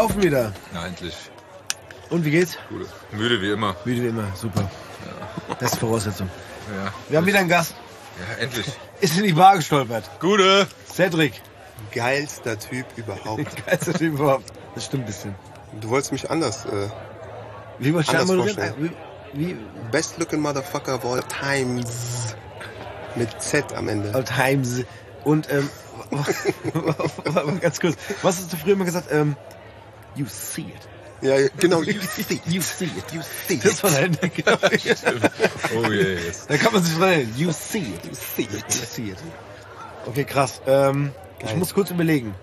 laufen wieder. Na, endlich. Und wie geht's? Gute. Müde wie immer. Müde wie immer, super. Ja. Beste Voraussetzung. Ja. Wir haben wieder einen Gast. Ja, endlich. Ist in die Bar gestolpert. Gute. Cedric. Geilster Typ überhaupt. Geilster Typ überhaupt. Das stimmt ein bisschen. Du wolltest mich anders Wie wolltest du anders moderieren? vorstellen. Wie? Best looking motherfucker of all times. Mit Z am Ende. All times. Und, ganz kurz. Was hast du früher immer gesagt? You see it. Ja, genau. You see it. You see it. You see it. Das war dein genau. Oh yes. Da kann man sich dran erinnern. You see it. You see it. You see it. Okay, krass. Ich muss kurz überlegen.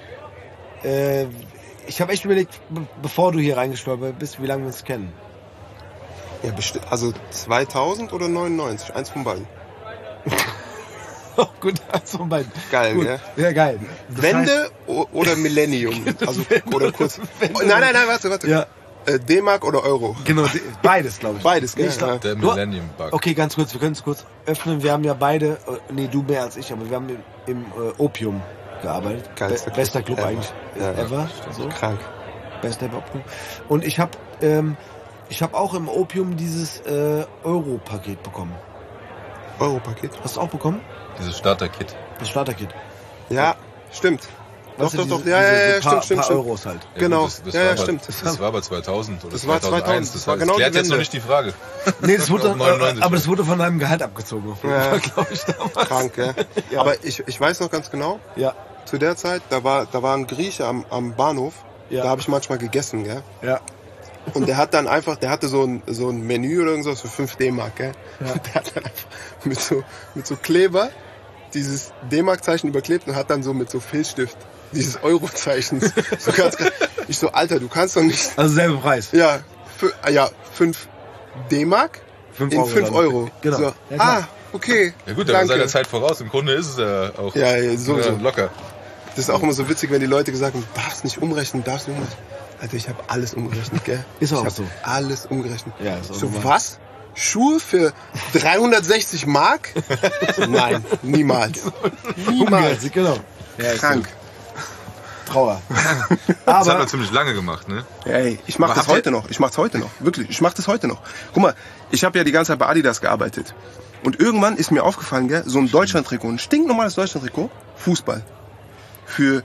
Ich habe echt überlegt, bevor du hier reingestolpert bist, wie lange wir uns kennen. Ja, bestimmt. Also 2000 oder 99? Eins von beiden. Oh, gut, eins von beiden. Geil, gut. Ja? Ja, geil. Das Wende oder Millennium? Also, oder kurz. Wende. Nein, warte. Ja. D-Mark oder Euro? Genau, beides, glaube ich. Beides, gell? Ja. Der Millennium-Bug. Okay, ganz kurz, wir können es kurz öffnen. Wir haben ja beide, nee, du mehr als ich, aber wir haben im Opium gearbeitet. Geilster Bester Club ever. eigentlich Ja, ever. So. Krank. Bester Club. Und ich habe auch im Opium dieses Euro-Paket bekommen. Euro-Paket? Hast du auch bekommen? Dieses Starter-Kit. Das Starter-Kit. Ja, stimmt. Weißt du, Doch. diese Ja, paar stimmt. Euros halt. Ja, Genau. gut, das Ja, war ja, aber, stimmt. Das war aber 2000 oder Das war 2001. 2000. Das war genau das klärt die jetzt noch Wende. nicht die Frage. Nee, das wurde, 99. aber das wurde von deinem Gehalt abgezogen. Ja. Glaube ich damals. Krank, ja. Ja. Aber ich weiß noch ganz genau, Ja, zu der Zeit, da war ein Grieche am Bahnhof, Ja. da habe ich manchmal gegessen, gell? ja. Und der hat dann einfach, der hatte so ein Menü oder irgendwas für 5 D-Mark, gell? Ja. Und der hat dann einfach mit so Kleber dieses D-Mark-Zeichen überklebt und hat dann so mit so Filzstift dieses Euro-Zeichen. So ganz, ich so, Alter, du kannst doch nicht. Also selber Preis. Ja, 5 D-Mark 5 in 5 dann. Euro. Genau. So, Ja, klar. okay. Ja gut, der war danke. seiner Zeit voraus. Im Grunde ist es ja auch Ja, sowieso. locker. Das ist auch immer so witzig, wenn die Leute gesagt haben, du darfst nicht umrechnen. Alter, ich habe alles umgerechnet, gell? Ist auch ich hab so. alles umgerechnet. Ja, ist auch so, normal. was? Schuhe für 360 Mark? Nein, niemals. Niemals. Genau. Ja, Krank. Trauer. Das hat Aber er ziemlich lange gemacht, ne? Ey, ich mach Aber das habt ihr- heute noch. Ich mach's heute noch. Wirklich, ich mach das heute noch. Guck mal, ich habe ja die ganze Zeit bei Adidas gearbeitet. Und irgendwann ist mir aufgefallen, gell, so ein Deutschland-Trikot, ein stinknormales Deutschland-Trikot, Fußball, für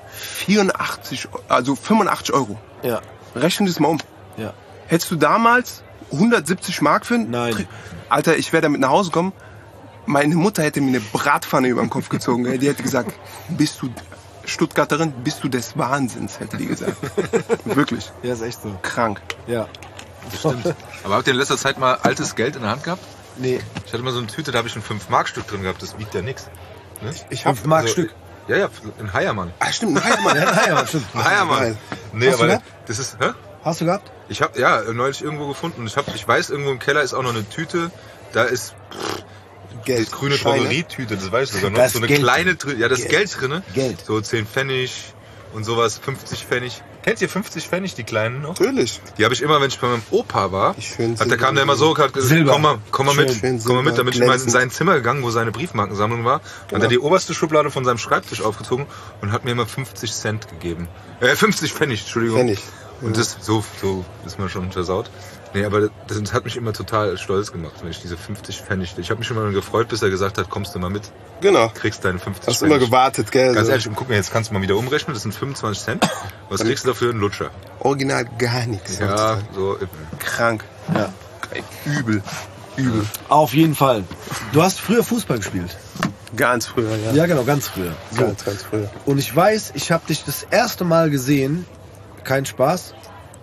85 Euro. ja, Rechne das mal um. ja. Hättest du damals 170 Mark für ein Nein. Alter, ich wäre damit nach Hause gekommen. Meine Mutter hätte mir eine Bratpfanne über den Kopf gezogen. Ey. Die hätte gesagt, bist du Stuttgarterin, bist du des Wahnsinns, hätte die gesagt. Wirklich. Ja, ist echt so. Krank. Ja. Stimmt. Aber habt ihr in letzter Zeit mal altes Geld in der Hand gehabt? Nee, Ich hatte mal so eine Tüte, da habe ich ein 5-Mark-Stück drin gehabt. Das wiegt ja nichts. Ne? Ich hab 5 Mark also- Stück. Ja, ein Heiermann. Ah, stimmt, ein Heiermann. Ja, stimmt. Ein Heiermann. geil. Nee, Hast du aber gehabt? das ist... Hä? Hast du gehabt? Ich habe neulich irgendwo gefunden. Ich weiß, irgendwo im Keller ist auch noch eine Tüte. Da ist die Geld. grüne Scheine. Drogerietüte, das weiß ich sogar noch. Da ist So eine Geld kleine, ja, das ist Geld. Geld drin. Geld. So 10 Pfennig und sowas, 50 Pfennig. Kennt ihr 50 Pfennig, die kleinen noch? Natürlich. Die habe ich immer, wenn ich bei meinem Opa war. Die schönen Da kam der immer so, hat gesagt, Silber. komm mal mit, Schön komm mal mit. Da bin ich mal in glänzend. sein Zimmer gegangen, wo seine Briefmarkensammlung war. Dann hat er die oberste Schublade von seinem Schreibtisch aufgezogen und hat mir immer 50 Cent gegeben. 50 Pfennig, Entschuldigung. Pfennig. Und das, so ist man schon versaut. Nee, aber das hat mich immer total stolz gemacht, wenn ich diese 50 Pfennig, ich habe mich immer gefreut, bis er gesagt hat, kommst du mal mit, Genau. kriegst deine 50 Hast Pfennig. immer gewartet, gell? Ganz so. ehrlich, und guck mal, jetzt kannst du mal wieder umrechnen, das sind 25 Cent. Was kriegst du dafür? Einen Lutscher. Original gar nichts. Ja, so. Krank. Ja. Übel. Übel. Auf jeden Fall. Du hast früher Fußball gespielt. Ganz früher, ja. Ja, genau, ganz früher. So. Ganz früher. Und ich weiß, ich habe dich das erste Mal gesehen, kein Spaß,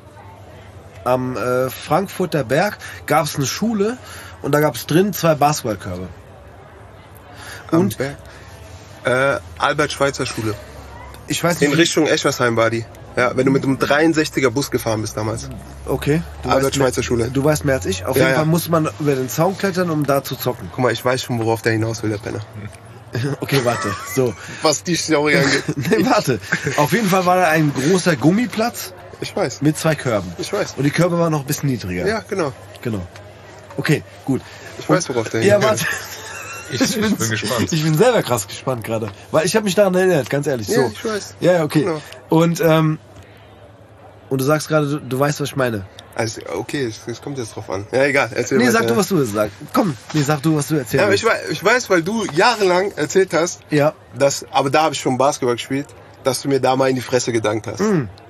am Frankfurter Berg gab es eine Schule und da gab es drin 2 Basketballkörbe. Und Albert-Schweitzer Schule. ich weiß In nicht, Richtung Eschersheim war die. Ja, wenn du mit einem 63er Bus gefahren bist damals. okay, du Albert-Schweitzer Schule. Du weißt mehr als ich. Auf Ja, jeden Fall ja. muss man über den Zaun klettern, um da zu zocken. Guck mal, ich weiß schon, worauf der hinaus will, der Penner. Okay, warte. So. Was die Story angeht. Nee, warte. Auf jeden Fall war da ein großer Gummiplatz Ich weiß. mit 2 Körben. Ich weiß. Und die Körbe waren noch ein bisschen niedriger. Ja, genau. Genau. Okay, gut. Ich weiß, worauf der Ja, hinaus warte. Ich bin gespannt. Ich bin selber krass gespannt gerade. Weil ich habe mich daran erinnert, ganz ehrlich. Ja, So. ich weiß. Ja, okay. Genau. Und Und du sagst gerade, du weißt, was ich meine. Also, okay, es kommt jetzt drauf an. Ja, egal, erzähl Nee, weiter. sag du, was du sagst. Komm, sag du, was du erzählst. Ja, aber ich weiß, weil du jahrelang erzählt hast, Ja. aber da habe ich schon Basketball gespielt, dass du mir da mal in die Fresse gedankt hast.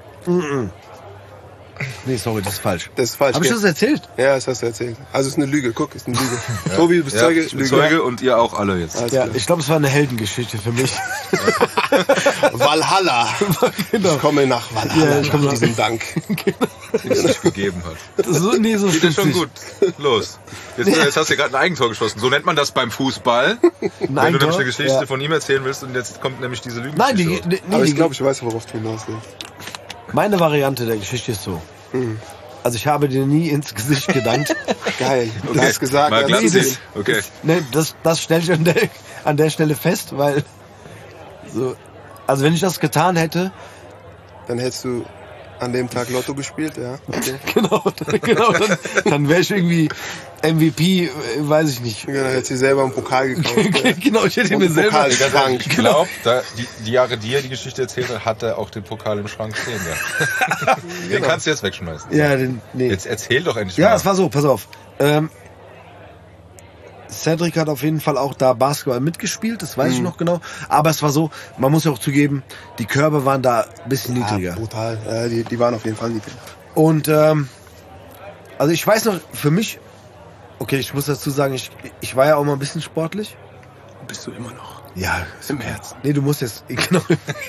Nee, sorry, das ist falsch. Das ist falsch. Hab ich gell? das erzählt? Ja, das hast du erzählt. Also es ist eine Lüge, guck, ist eine Lüge. Tobi, du bist Zeuge, ich bin Lüge. Zeuge und ihr auch alle jetzt. Alles Ja, klar. ich glaube, es war eine Heldengeschichte für mich. Valhalla. Genau. Ich komme nach Valhalla Ja, ich komme nach nach- diesem Dank. Den es nicht gegeben hat. So, nee, so Geht ja stimmt schon nicht. gut. Los. Jetzt hast du gerade ein Eigentor geschossen. So nennt man das beim Fußball. Wenn du nämlich Eigentor? eine Geschichte Ja. von ihm erzählen willst und jetzt kommt nämlich diese Lüge. Nein, Aber ich die, glaube, ich weiß, worauf du hinaus willst. meine Variante der Geschichte ist so. Also ich habe dir nie ins Gesicht gedankt. Geil. Du hast gesagt, Mal ja, glatt das sehen. ist- Okay. Ne, das stelle ich an der Stelle fest, weil so, also wenn ich das getan hätte, dann hättest du an dem Tag Lotto gespielt, ja. Okay. genau, dann wäre ich irgendwie MVP, weiß ich nicht. Dann hättest du dir selber einen Pokal gekauft. Genau, ich hätte Und mir einen selber. Pokal geschrank. Ich glaube, die Jahre, die er die Geschichte erzählt hat, hat er auch den Pokal im Schrank stehen. Ja. Den kannst du jetzt wegschmeißen. Ja, nee. Jetzt erzähl doch endlich Ja, mal. es war so, pass auf. Cedric hat auf jeden Fall auch da Basketball mitgespielt, das weiß ich noch genau. Aber es war so, man muss ja auch zugeben, die Körbe waren da ein bisschen niedriger. Ja, brutal. Ja, die waren auf jeden Fall niedrig. Und also ich weiß noch, für mich, okay, ich muss dazu sagen, ich war ja auch mal ein bisschen sportlich. Bist du immer noch. Ja, Im Herzen. nee, du musst jetzt, genau,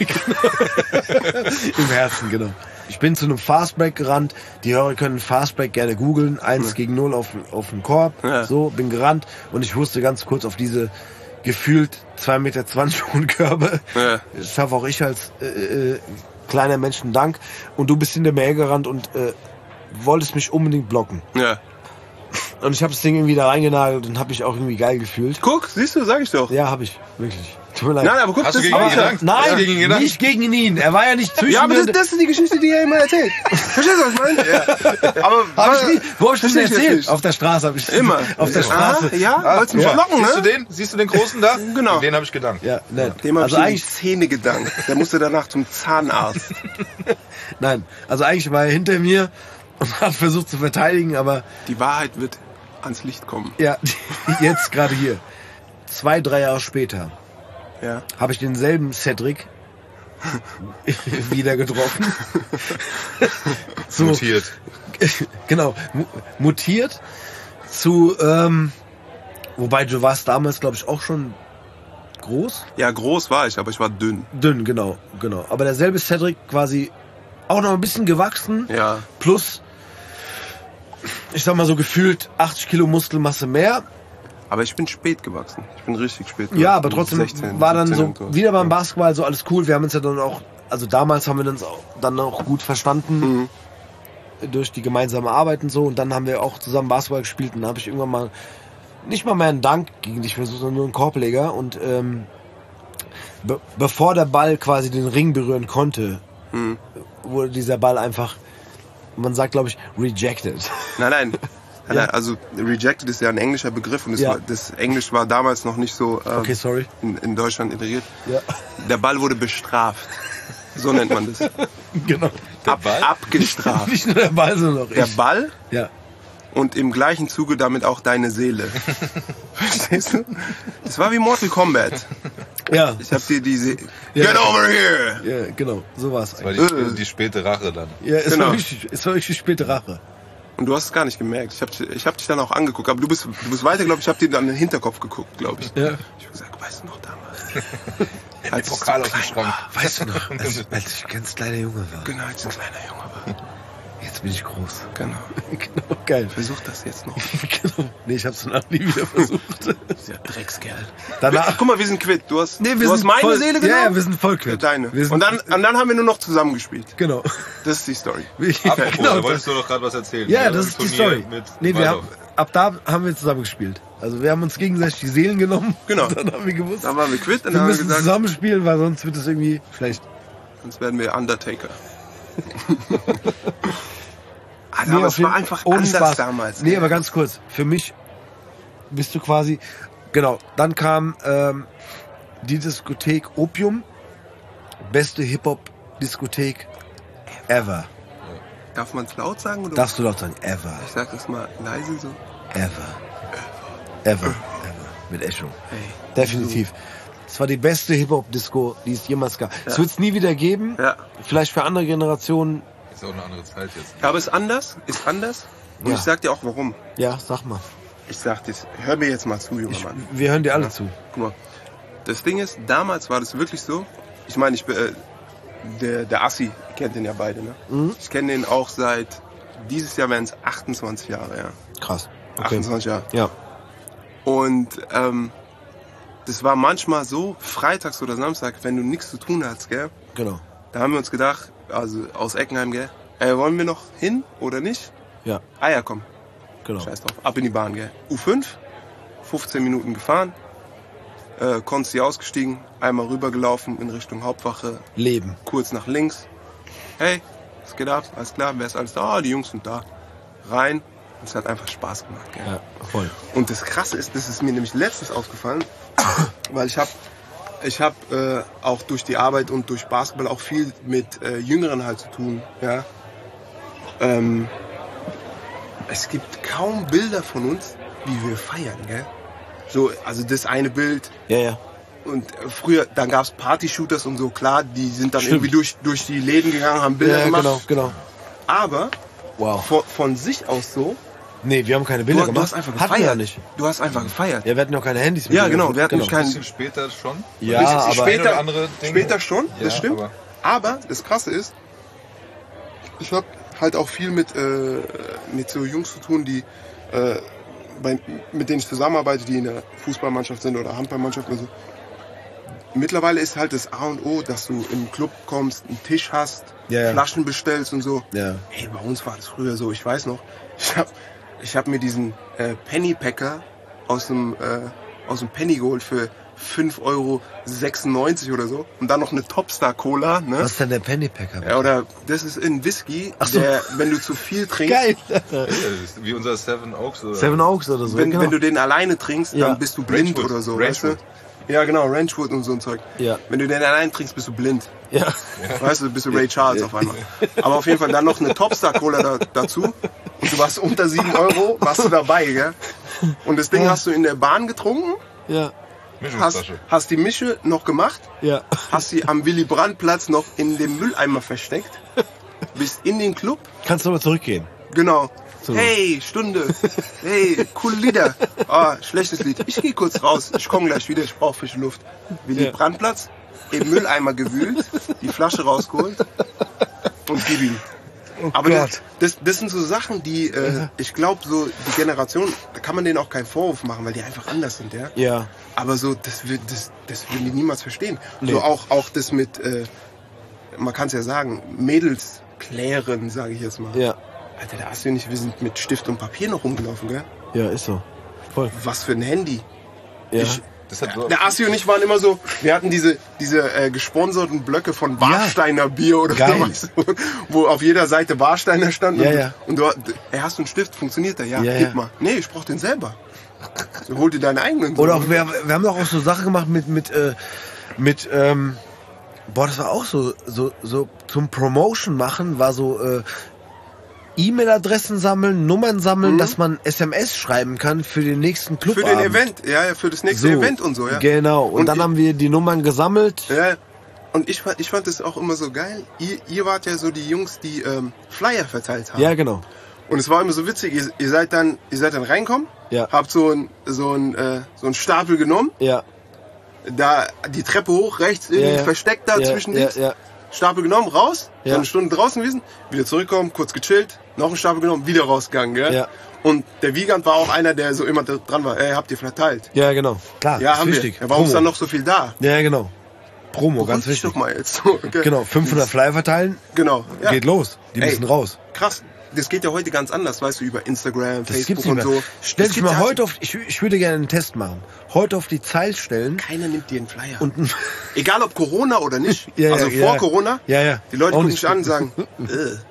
im Herzen, genau. Ich bin zu einem Fastbreak gerannt. Die Hörer können Fastbreak gerne googeln. 1 gegen 0 auf den Korb. Ja. So, bin gerannt und ich wusste ganz kurz auf diese gefühlt 2,20 Meter hohen Körbe. Ja. Das schaffe auch ich als kleiner Mensch einen Dank. Und du bist hinter mir hergerannt und wolltest mich unbedingt blocken. Ja. Und ich habe das Ding irgendwie da reingenagelt und habe mich auch irgendwie geil gefühlt. Guck, siehst du, sag ich doch. Ja, habe ich. Wirklich. Tut mir leid. Nein, aber guck, Hast du das gegen ihn aber- gedankt? Nein, Hast du gegen ihn gedankt? nicht gegen ihn. Er war ja nicht zwischen Ja, aber mir. das ist die Geschichte, die er immer erzählt. Verstehst du, was ich meine? Ja. Aber Hab ich nie, wo hab ich das Versteh ich erzählt? nicht. Auf der Straße habe ich Immer. Auf der Straße. Ah, ja, wolltest du mich blocken, Siehst du ne? den? Siehst du den Großen da? Genau. Den habe ich gedankt. Ja, nein. Dem hab Also ich in die eigentlich, Zähne gedankt. Der musste danach zum Zahnarzt. nein. Also eigentlich war er hinter mir und hat versucht zu verteidigen, aber Die Wahrheit wird ans Licht kommen. ja, jetzt gerade hier. 2-3 Jahre später Ja. habe ich denselben Cedric wieder getroffen. So, Notiert. genau, mutiert zu, wobei du warst damals, glaube ich, auch schon groß. Ja, groß war ich, aber ich war dünn. Dünn, genau. Aber derselbe Cedric quasi auch noch ein bisschen gewachsen, Ja. plus, ich sag mal so gefühlt 80 Kilo Muskelmasse mehr. Aber ich bin spät gewachsen. Ich bin richtig spät gewachsen. Ja, aber trotzdem 16, war dann 17 so und so. wieder beim Basketball so alles cool. Wir haben uns ja dann auch, also damals haben wir uns dann auch gut verstanden durch die gemeinsame Arbeit und so. Und dann haben wir auch zusammen Basketball gespielt und dann habe ich irgendwann mal nicht mal mehr einen Dank gegen dich versucht, sondern nur einen Korbleger. Und bevor der Ball quasi den Ring berühren konnte, wurde dieser Ball einfach, man sagt glaube ich, rejected. Nein, also rejected ist ja ein englischer Begriff und Ja. das Englisch war damals noch nicht so Okay, sorry. in Deutschland integriert. Ja, Der Ball wurde bestraft. So nennt man das. genau. Ball? Abgestraft. Nicht nur der Ball, sondern auch Der ich. Ball Ja. und im gleichen Zuge damit auch deine Seele. Verstehst du? Das war wie Mortal Kombat. Ja. Ich hab dir diese... Ja. Get over here! Ja, genau, so war es Weil eigentlich. die späte Rache dann. Ja, es Genau. war richtig späte Rache. Und du hast es gar nicht gemerkt. Ich hab dich dann auch angeguckt. Aber du bist weiter, glaube ich. Ich hab dir dann in den Hinterkopf geguckt, glaube ich. Ja. Ich hab gesagt, weißt du noch damals? Als Pokal aus dem Schrank. Weißt du noch, als ich ein ganz kleiner Junge war. Genau, als ein kleiner Junge war. Jetzt bin ich groß. Genau. Genau, geil. Versuch das jetzt noch. Genau. Nee, ich hab's danach nie wieder versucht. Dieser Dreckskerl. Danach. Guck mal, wir sind quitt. Du hast, Nee, du hast meine voll, Seele genommen. Ja, wir sind voll quitt. Deine. Wir sind, Und dann haben wir nur noch zusammen gespielt. Genau. Das ist die Story. Apropos, genau. da wolltest du doch gerade was erzählen. Ja, Ja, das im ist die Turnier Story. Mit Nee, Waldorf. ab da haben wir zusammen gespielt. Also wir haben uns gegenseitig die Seelen genommen. Genau. Und dann haben wir gewusst, Dann waren wir quitt und wir dann haben wir müssen gesagt, zusammen spielen, weil sonst wird es irgendwie schlecht. sonst werden wir Undertaker. Nee, aber auf es jeden- war einfach ohne anders Spaß. damals. Nee, aber ganz kurz. Für mich bist du quasi... Genau, dann kam die Diskothek Opium. Beste Hip-Hop-Diskothek ever. Darf man es laut sagen? Oder? Darfst du laut sagen, ever. Ich sag das mal leise so. Ever. Mit Echo. Hey. Definitiv. Es war die beste Hip-Hop-Disco, die es jemals gab. Es wird es nie wieder geben. Ja. Vielleicht für andere Generationen. Ist auch eine andere Zeit jetzt. Aber ist anders. Und Ja. ich sag dir auch warum. Ja, sag mal. Ich sag das. Hör mir jetzt mal zu, junger Mann. Wir hören dir alle zu. Guck mal. Das Ding ist, damals war das wirklich so. Ich meine, der Assi, kennt den ja beide, ne? Mhm. Ich kenne den auch seit, dieses Jahr werden es 28 Jahre, ja. Krass. Okay. 28 Jahre. Ja. Und das war manchmal so, freitags oder Samstag, wenn du nichts zu tun hast, gell? Genau. Da haben wir uns gedacht, also aus Eckenheim, gell? Wollen wir noch hin oder nicht? Ja. Ah ja, komm. Genau. Scheiß drauf. Ab in die Bahn, gell? U5, 15 Minuten gefahren, Konsti ausgestiegen, einmal rübergelaufen in Richtung Hauptwache, Leben. kurz nach links. Hey, was geht ab? Alles klar, wer ist alles da? Ah, die Jungs sind da. Rein. Und es hat einfach Spaß gemacht, gell? Ja, voll. Und das Krasse ist, das ist mir nämlich letztens aufgefallen, weil ich hab auch durch die Arbeit und durch Basketball auch viel mit Jüngeren halt zu tun, ja. Es gibt kaum Bilder von uns, wie wir feiern, gell? So, also das eine Bild. Ja. Und früher, dann gab's Party-Shooters und so, klar, die sind dann Stimmt. irgendwie durch die Läden gegangen, haben Bilder Ja, gemacht. genau. Aber Wow. von sich aus so, Nee, wir haben keine Bilder du gemacht. hast einfach Hatten wir ja gefeiert. nicht. Du hast einfach gefeiert. Ja, wir hatten ja auch keine Handys mit. Ja, genau, wir hatten Ein kein. bisschen später schon. Ja, Bisschen aber ein oder andere Ding. Später schon, Ja, das stimmt. Aber das Krasse ist, ich habe halt auch viel mit so Jungs zu tun, die mit denen ich zusammenarbeite, die in der Fußballmannschaft sind oder Handballmannschaft oder so. Mittlerweile ist halt das A und O, dass du im Club kommst, einen Tisch hast, Ja. Flaschen bestellst und so. Ja. Hey, bei uns war das früher so, ich weiß noch, ich hab mir diesen Pennypacker aus dem Penny geholt für 5,96 € oder so. Und dann noch eine Topstar Cola, ne? Was ist denn der Pennypacker? Ja, oder das ist ein Whisky, Ach so. der, wenn du zu viel trinkst, Geil. Ja, das ist wie unser Seven Oaks. Oder? Seven Oaks oder so. wenn, genau. wenn du den alleine trinkst, Ja. dann bist du blind Rangewood. oder so, weißt du? Rangewood. Ja, genau, Rangewood und so ein Zeug. Ja. Wenn du den alleine trinkst, bist du blind. Ja. Weißt du, bist du Ray Charles auf einmal. Aber auf jeden Fall dann noch eine Topstar Cola dazu. Und du warst unter 7 €, warst du dabei, gell? Und das Ding hast du in der Bahn getrunken, Ja. hast die Mische noch gemacht, Ja. hast sie am Willy-Brandt-Platz noch in dem Mülleimer versteckt, bist in den Club, Kannst du aber zurückgehen. genau. So. Hey, Stunde. Hey, coole Lieder. Ah, schlechtes Lied. Ich gehe kurz raus. Ich komme gleich wieder. Ich brauche frische Luft. Willy-Brandt-Platz, im Mülleimer gewühlt, die Flasche rausgeholt und gib ihm. Oh Aber Gott. das sind so Sachen, die, ich glaube, so die Generation, da kann man denen auch keinen Vorwurf machen, weil die einfach anders sind, ja. Ja. Aber so, das würden die niemals verstehen. Nee. So auch das mit, man kann es ja sagen, Mädels klären, sage ich jetzt mal. Ja. Alter, da hast du nicht, wir sind mit Stift und Papier noch rumgelaufen, gell? Ja, ist so. Voll. Was für ein Handy. Ja. Das hat so Der Assi und ich waren immer so, wir hatten diese gesponserten Blöcke von Warsteiner Bier oder Geil. so, weißt du, wo auf jeder Seite Warsteiner stand. Ja, und, ja. und du, hast du einen Stift, funktioniert der? Ja, Ja, gib ja. mal. Nee, ich brauch den selber. So, hol dir deine eigenen. Oder auch, wir haben doch auch so Sachen gemacht boah, das war auch so zum Promotion machen, war so, E-Mail-Adressen sammeln, Nummern sammeln, dass man SMS schreiben kann für den nächsten Club. für den Event, ja, für das nächste Event und so, ja. Genau. Und dann haben wir die Nummern gesammelt. Ja, und ich fand das auch immer so geil. Ihr wart ja so die Jungs, die Flyer verteilt haben. Ja, genau. Und es war immer so witzig, ihr seid dann reinkommen, Ja. habt so einen Stapel genommen, Ja. da die Treppe hoch, rechts irgendwie Ja. versteckt da Ja, zwischen ja, Dings, ja. Stapel genommen, raus, Ja. so eine Stunde draußen gewesen, wieder zurückkommen, kurz gechillt, noch einen Stapel genommen, wieder rausgegangen, gell? Ja. Und der Wiegand war auch einer, der so immer dran war, habt ihr verteilt? Ja, genau. Klar, Ja, ist haben wichtig. wir. Ja, warum ist Promo. dann noch so viel da? Ja, genau. Promo, ganz Beruhig dich wichtig. doch mal jetzt. So, okay. Genau, 500 Flyer verteilen, Genau. Ja. geht los. Die Ey. müssen raus. Krass. Das geht ja heute ganz anders, weißt du, über Instagram, Das Facebook gibt's nicht und mehr. so. Stell Das dich mal gibt's ja- heute auf, ich würde gerne einen Test machen. Heute auf die Zeit stellen Keiner nimmt dir einen Flyer. und Egal ob Corona oder nicht. Ja, also ja, vor ja. Corona. Ja, ja. Die Leute Auch gucken nicht. dich an und sagen,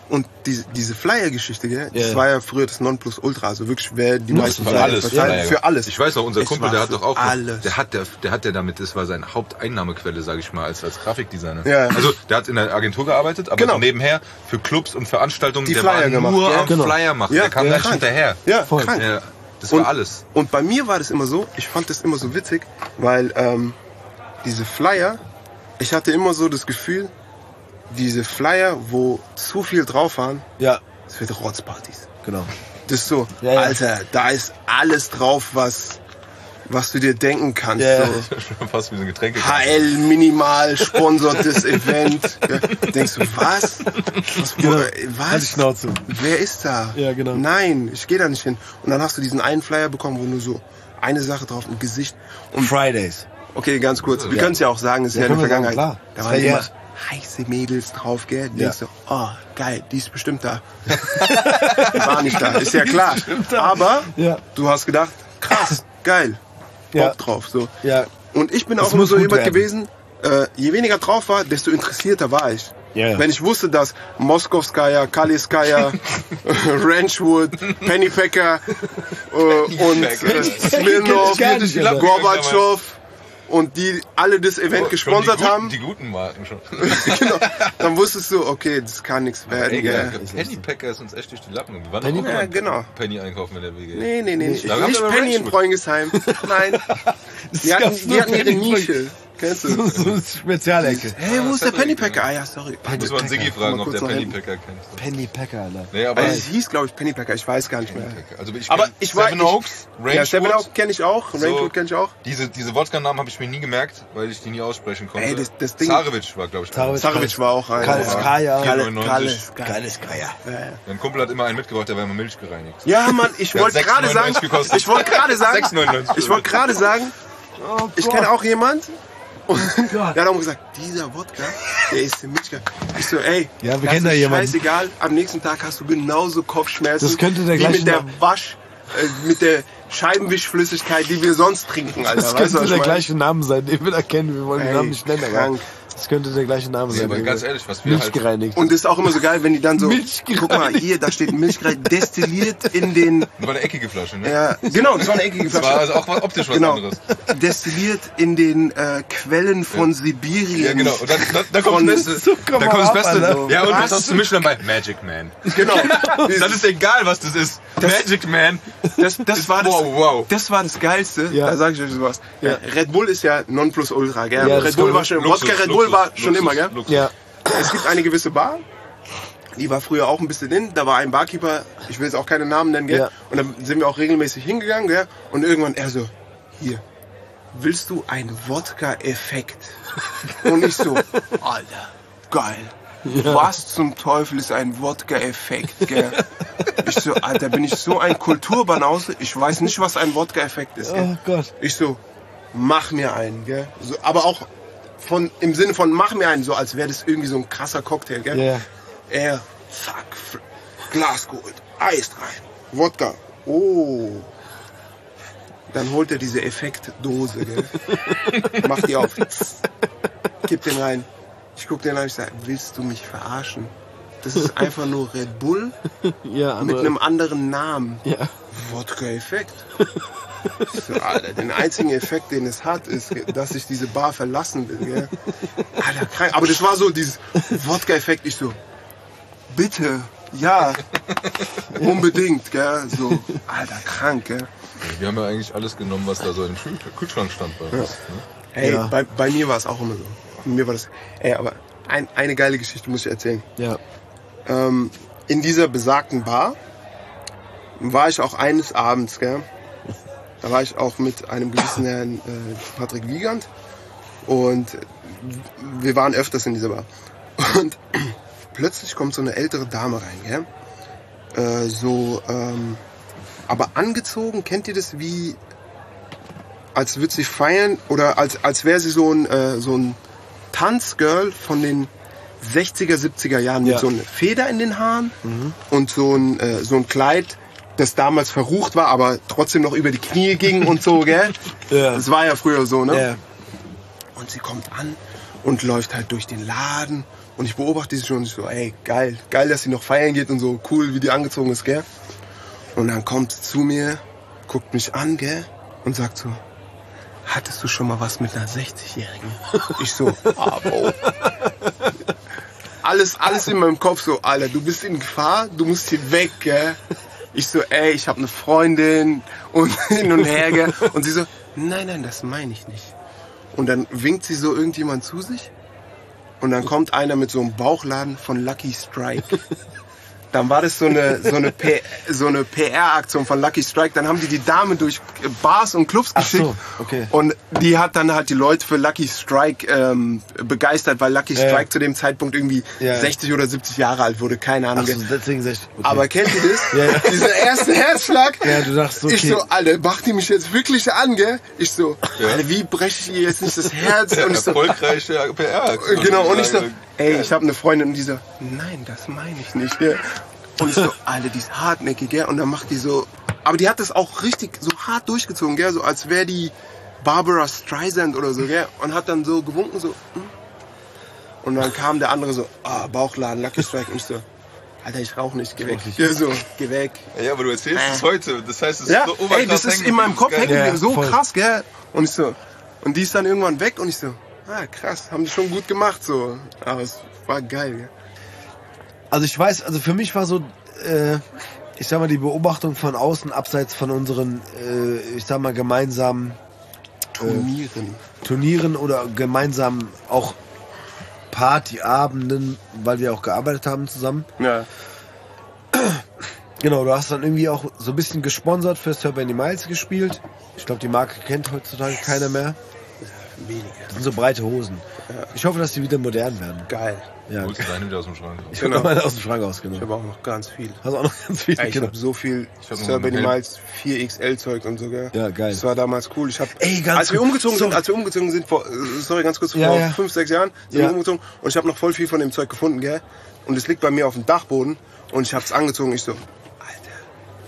Und diese Flyer-Geschichte, gell? Das Ja. war ja früher das Nonplusultra, also wirklich, wer die meisten Für Flyer alles. verteilt. Für alles. Ich weiß noch, unser Es Kumpel, war der hat für doch auch, alles. der hat ja damit, das war seine Haupteinnahmequelle, sage ich mal, als Grafikdesigner. Ja. Also, der hat in der Agentur gearbeitet, aber Genau. so nebenher für Clubs und Veranstaltungen, Die der Flyer war gemacht, nur ja. am Genau. Flyer machen, Ja, der kam ja, gar nicht krank. hinterher. Ja, Voll. krank. Ja, das Und- war alles. Und bei mir war das immer so, ich fand das immer so witzig, weil diese Flyer, ich hatte immer so das Gefühl, diese Flyer, wo zu viel drauf waren, Ja, das wird Rotzpartys. genau. Das ist so, Ja, ja. Alter, da ist alles drauf, was du dir denken kannst. Ja, ja. So. Fast wie so ein Getränke. HL Minimal sponsort das Event. Ja. Denkst du, was? Genau. Halt die Was? Schnauze. Wer ist da? Ja, genau. Nein, ich gehe da nicht hin. Und dann hast du diesen einen Flyer bekommen, wo nur so eine Sache drauf, ein Gesicht. Und Fridays. Okay, ganz kurz. Wir Ja. können es ja auch sagen, es ist Ja, ja in der können wir sagen, Vergangenheit. klar. Da Das waren war immer ja- heiße Mädels drauf, gell? Du Ja. denkst so, oh, geil, die ist bestimmt da. Die war nicht da, ist ja klar. Aber Ja. du hast gedacht, krass, geil, Ja. Bock drauf. So. Ja. Und ich bin Das auch immer muss so gut jemand werden. gewesen, je weniger drauf war, desto interessierter war ich. Ja, ja. Wenn ich wusste, dass Moskowskaja, Kaliskaya, Ranchwood, Pennypacker und Smirnoff, Kenn ich gar nicht, Gorbatschow und die alle das Event gesponsert haben, Die guten Marken schon. genau, dann wusstest du, okay, das kann nichts werden. Ey, Gell. Pennypacker ist uns echt durch die Lappen. Wir waren Penny- auch Ja, mal genau. Penny einkaufen in der WG. Nee, nicht, Da haben wir nicht aber Penny in Ranchwood. Freungesheim. Nein, die hatten ihre Nische. Kennst du? So eine Spezialecke. Hey, wo ist der Pennypacker? Ah ja, sorry. Muss man Siggi fragen, ob der Kurz noch hin. Pennypacker kennt. Pennypacker, Alter. Nee, aber Es hieß, glaube ich, Pennypacker. Ich weiß gar nicht mehr. Also ich Aber kenn ich war Seven Oaks, Ja, Seven Rangewood. Oaks kenne ich auch. Rangewood kenne ich auch. Diese Wodka-Namen habe ich mir nie gemerkt, weil ich die nie aussprechen konnte. Ey, das Ding- Zarevic war, glaube ich. Zarevic. Sarovic war auch ein. Kaliskaya. Kaliskaya. Kaliskaya. Mein Kumpel hat immer einen mitgebracht, der war immer Milch gereinigt. Ja, Mann, ich Der hat wollte gerade sagen, 6,99 gekostet. ich wollte gerade sagen, 6,99. ich wollte gerade sagen, Oh, ich kenne auch jemand, und Gott. der hat auch gesagt, dieser Wodka, der ist in Milch. Ich so, ey, Ja, wir das kennen da ist jemanden. scheißegal, am nächsten Tag hast du genauso Kopfschmerzen Das könnte der wie gleiche mit der Name- mit der Scheibenwischflüssigkeit, die wir sonst trinken, Alter. Das Weißt du, könnte was ich der meine? gleiche Name sein, den wir da kennen. Wir wollen den Ey, Namen nicht nennen, aber krank. das könnte der gleiche Name Nee, sein. aber ganz ehrlich, was wir Milch halt... gereinigt. Und das ist auch immer so geil, wenn die dann so, Milch guck mal, hier, da steht Milchgerät destilliert in den, Das war eine eckige Flasche, ne? ja, genau, das war eine eckige Das war Flasche. also auch optisch was Genau. anderes. Destilliert in den Quellen von Sibirien. Ja, genau. Und dann kommt Und das Beste. so, komm Dann mal kommt das ab, Beste. Alter. Ja, und was Was? hast du mischen dabei? Magic Man. Genau. Dann ist egal, was das ist. Magic Man. Das war das, Wow. das war das Geilste. Ja. Da sage ich euch sowas. Ja. Red Bull ist ja Nonplusultra, gell? Ja, das Red Bull kann- war schon, Luxus, Wodka Red Bull war schon Luxus, immer, gell? Luxus. Ja. Es gibt eine gewisse Bar, die war früher auch ein bisschen in. Da war ein Barkeeper, ich will jetzt auch keine Namen nennen, gell? Ja. Und dann sind wir auch regelmäßig hingegangen, gell? Und irgendwann er so, hier, willst du einen Wodka-Effekt? Und ich so, Alter, geil. Was zum Teufel ist ein Wodka-Effekt, gell? Ich so, Alter, bin ich so ein Kulturbanause? Ich weiß nicht, was ein Wodka-Effekt ist, gell? Oh Gott. Ich so, mach mir einen, gell? So, aber auch im Sinne von mach mir einen, so als wäre das irgendwie so ein krasser Cocktail, gell? Ja. Er, zack, Glas geholt, Eis rein, Wodka, oh. Dann holt er diese Effektdose, gell? Macht die auf, kippt den rein. Ich guck den an, ich sag, willst du mich verarschen? Das ist einfach nur Red Bull Ja, mit aber, einem anderen Namen. ja. Wodka-Effekt. So, Alter, den einzigen Effekt, den es hat, ist, dass ich diese Bar verlassen will. Gell? Alter, krank. Aber das war so dieses Wodka-Effekt. Ich so, bitte, ja, unbedingt. Gell? So, Alter, krank. Gell? Wir haben ja eigentlich alles genommen, was da so im Kühlschrank stand bei uns. Ne? Hey, Ja. bei mir war es auch immer so. Bei mir war das. Ey, aber eine geile Geschichte muss ich erzählen. Ja. In dieser besagten Bar war ich auch eines Abends, gell? Da war ich auch mit einem gewissen Herrn Patrick Wiegand und wir waren öfters in dieser Bar. Und plötzlich kommt so eine ältere Dame rein, gell? Aber angezogen, kennt ihr das, wie als würde sie feiern oder als wäre sie so ein Tanzgirl von den 60er, 70er Jahren mit Ja. so einer Feder in den Haaren und so ein Kleid, das damals verrucht war, aber trotzdem noch über die Knie ging und so, gell? Ja. Das war ja früher so, ne? Ja. Und sie kommt an und läuft halt durch den Laden Und ich beobachte sie schon und ich so, ey, geil, dass sie noch feiern geht und so cool, wie die angezogen ist, gell? Und dann kommt sie zu mir, guckt mich an, gell? Und sagt so, hattest du schon mal was mit einer 60-Jährigen? Ich so, Bro. Alles in meinem Kopf so, Alter, du bist in Gefahr, du musst hier weg, gell? Ich so, ey, ich habe eine Freundin und hin und her, gell? Und sie so, nein, das meine ich nicht. Und dann winkt sie so irgendjemand zu sich und dann kommt einer mit so einem Bauchladen von Lucky Strike. Dann war das so eine PR-Aktion von Lucky Strike. Dann haben die Dame durch Bars und Clubs geschickt. Ach so, okay. Und die hat dann halt die Leute für Lucky Strike begeistert, weil Lucky Strike zu dem Zeitpunkt irgendwie 60 oder 70 Jahre alt wurde. Keine Ahnung. Ach so, deswegen 60. Okay. Aber kennt ihr das? Dieser erste Herzschlag. Ja, du dachtest, okay. Ich so, Alter, macht die mich jetzt wirklich an, gell? Ich so, Alter, wie breche ich ihr jetzt nicht das Herz? Und ich so, erfolgreiche PR-Aktion. genau, und ich so, ey, ich habe eine Freundin und die so, nein, das meine ich nicht, gell? Und ich so, Alter, die ist hartnäckig, gell? Und dann macht die so, aber die hat das auch richtig so hart durchgezogen, gell? So als wäre die Barbara Streisand oder so, gell? Und hat dann so gewunken, so. Und dann kam der andere so, Bauchladen, Lucky Strike. Und ich so, Alter, ich rauche nicht, geh weg. Ja, so, geh weg. Ja, aber du erzählst es heute. Das heißt, es ja, ist so oberkrass. Ey, das ist in meinem Kopf hängen geblieben, so voll. krass, gell? Und ich so, und die ist dann irgendwann weg und ich so, krass, haben die schon gut gemacht, so. Aber es war geil, gell? Also ich weiß, also für mich war so, ich sag mal, die Beobachtung von außen, abseits von unseren, ich sag mal, gemeinsamen Turnieren oder gemeinsam auch Partyabenden, weil wir auch gearbeitet haben zusammen. Ja. Genau, du hast dann irgendwie auch so ein bisschen gesponsert für Sir Benny Miles gespielt. Ich glaube, die Marke kennt heutzutage keiner mehr. Weniger. Das sind so breite Hosen. Ja. Ich hoffe, dass die wieder modern werden. Geil. Ja. Holst du deine wieder aus dem Schrank? Ich hole meine aus dem Schrank aus, genau. Ich habe auch noch ganz viel. Hast du auch noch ganz viel? Ich habe so viel Sir Benny Miles 4XL Zeug und so, gell? Ja, geil. Das war damals cool. Ich hab, ganz als wir umgezogen sind vor 5, 6 Jahren, sind wir umgezogen und ich habe noch voll viel von dem Zeug gefunden, gell? Und es liegt bei mir auf dem Dachboden und ich habe es angezogen. Ich so, Alter,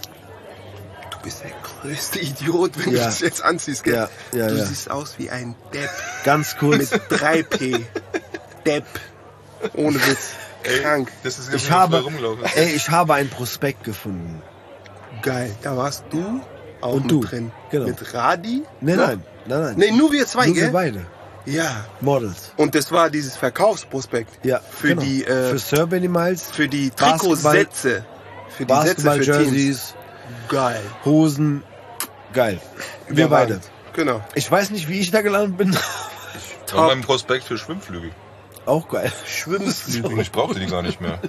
du bist der größte Idiot, wenn du das jetzt anziehst, gell? Du siehst aus wie ein Depp. Ganz kurz. Mit 3P. Depp. Ohne Witz. Krank. Das ist ich habe ein Prospekt gefunden. Geil. Da warst du auch und du drin. Genau. Mit Radi? Nein. Nee, nur wir zwei, nur gell? Wir beide. Ja. Models. Und das war dieses Verkaufsprospekt. Ja. Für die, für Sir Benny Miles. Für die Trikotsätze. Für die Sätze für Jerseys. Geil. Hosen. Geil. Wir beide. Genau. Ich weiß nicht, wie ich da gelandet bin. Ich war beim Prospekt für Schwimmflügel. Auch geil. Schwimmflügel. Und ich brauchte die gar nicht mehr.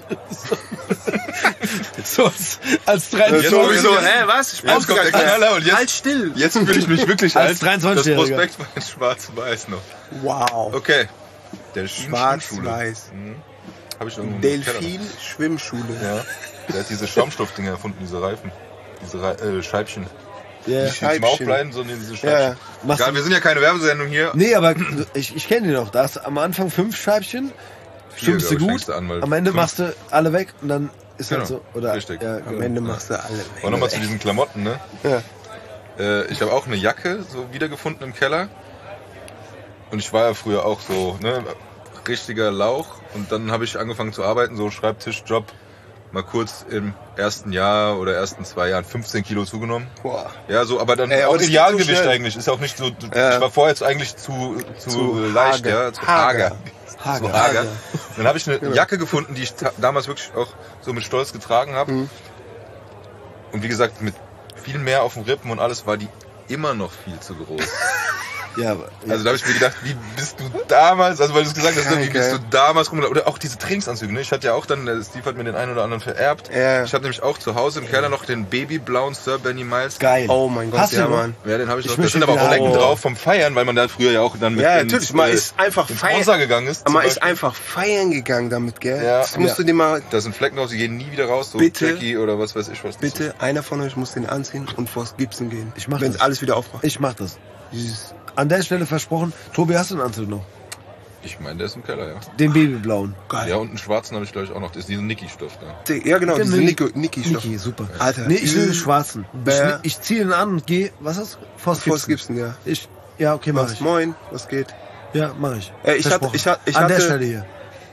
So als 23. Sowieso, was? Ich Jetzt kommt der Knaller und jetzt, halt still. Jetzt fühle ich mich wirklich als 23-Jähriger. Das Prospekt war in schwarz-weiß noch. Wow. Okay. Der Schwarz-weiß. Habe ich irgendwo Delfin Schwimmschule. Ja. Der hat diese Schaumstoffdinger erfunden, diese Reifen. Diese Scheibchen. Ja. Nicht zum Aufbleiben, sondern diese Scheibchen. Ja. Egal, wir sind ja keine Werbesendung hier. Nee, aber ich kenne die noch. Da hast du am Anfang 5 Scheibchen, schwimmst du gut, am Ende machst du alle weg und dann ist halt so. Oder, richtig. Ja, genau. Am Ende machst du alle weg. Und nochmal zu diesen Klamotten, ne? Ja. Ich habe auch eine Jacke so wiedergefunden im Keller. Und ich war ja früher auch so, ne, richtiger Lauch. Und dann habe ich angefangen zu arbeiten, so Schreibtischjob. Mal kurz im ersten Jahr oder ersten 2 Jahren 15 Kilo zugenommen. Boah. Ja, so, aber dann aber auch das Idealgewicht geht so eigentlich. Ist auch nicht so, ich war vorher jetzt eigentlich zu leicht, hager. ja, zu hager. Hager. Zu hager. Dann habe ich eine Jacke gefunden, die ich damals wirklich auch so mit Stolz getragen habe. Und wie gesagt, mit viel mehr auf den Rippen und alles war die immer noch viel zu groß. Ja, Also da habe ich mir gedacht, wie bist du damals, also weil du es gesagt hast, wie bist du damals rumgelaufen? Oder auch diese Trainingsanzüge, ne? Ich hatte ja auch dann, Steve hat mir den einen oder anderen vererbt. Ja. Ich habe nämlich auch zu Hause im Keller noch den babyblauen Sir Benny Miles. geil. Oh mein Gott, Hast ja, du noch? Mann. Ja, den habe ich noch. möchte Da sind aber auch wieder Flecken haben. drauf vom Feiern, weil man da früher ja auch dann mit natürlich, man ist einfach ins Sponsor gegangen ist. Man zum ist Beispiel. einfach feiern gegangen damit, gell? Ja. Das musst du dir mal, Da sind Flecken drauf, die gehen nie wieder raus, so Bitte? Jackie oder was weiß ich was. das bitte, einer von euch muss den anziehen und vors Gipsen gehen. Ich mach Wenn das. alles wieder aufmacht. Ich mach das. An der Stelle versprochen. Tobi, hast du einen Anzug noch? ist. Ich meine, der ist im Keller, ja. Den babyblauen. Geil. Ja, und einen schwarzen habe ich glaube ich auch noch. Das ist dieser Niki-Stoff da. Ja, genau, diese Niki-Stoff. Niki, super. Alter. Nee, ich will den schwarzen. Ich ziehe den an und gehe, was ist das? Vors Gipsen, ja. Ja, okay, mach Was? ich. Moin, was geht? Ja, mach ich. Ich Versprochen. hatte, An der Stelle hier.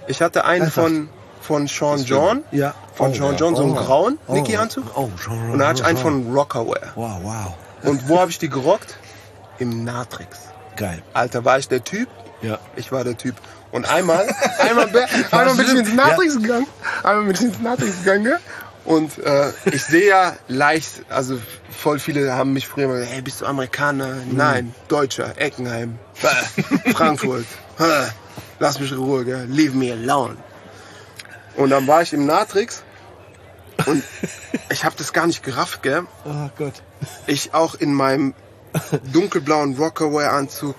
Ich hatte einen von Sean John. Ja. Von Sean John, so einen grauen Nike-Anzug. Oh, Sean. Und dann hatte ich einen von Rockaware. Wow. Und wo habe ich die gerockt? Im Natrix. Geil. Alter, war ich der Typ? Ja. Ich war der Typ. Und einmal bin ich ins Natrix gegangen. Gell? Und ich sehe ja leicht, also voll viele haben mich früher mal, hey, bist du Amerikaner? Nein, Deutscher, Eckenheim, Frankfurt. Lass mich in Ruhe, gell? Leave me alone. Und dann war ich im Natrix und ich habe das gar nicht gerafft, gell? Oh Gott. Ich auch in meinem dunkelblauen Rockaware-Anzug,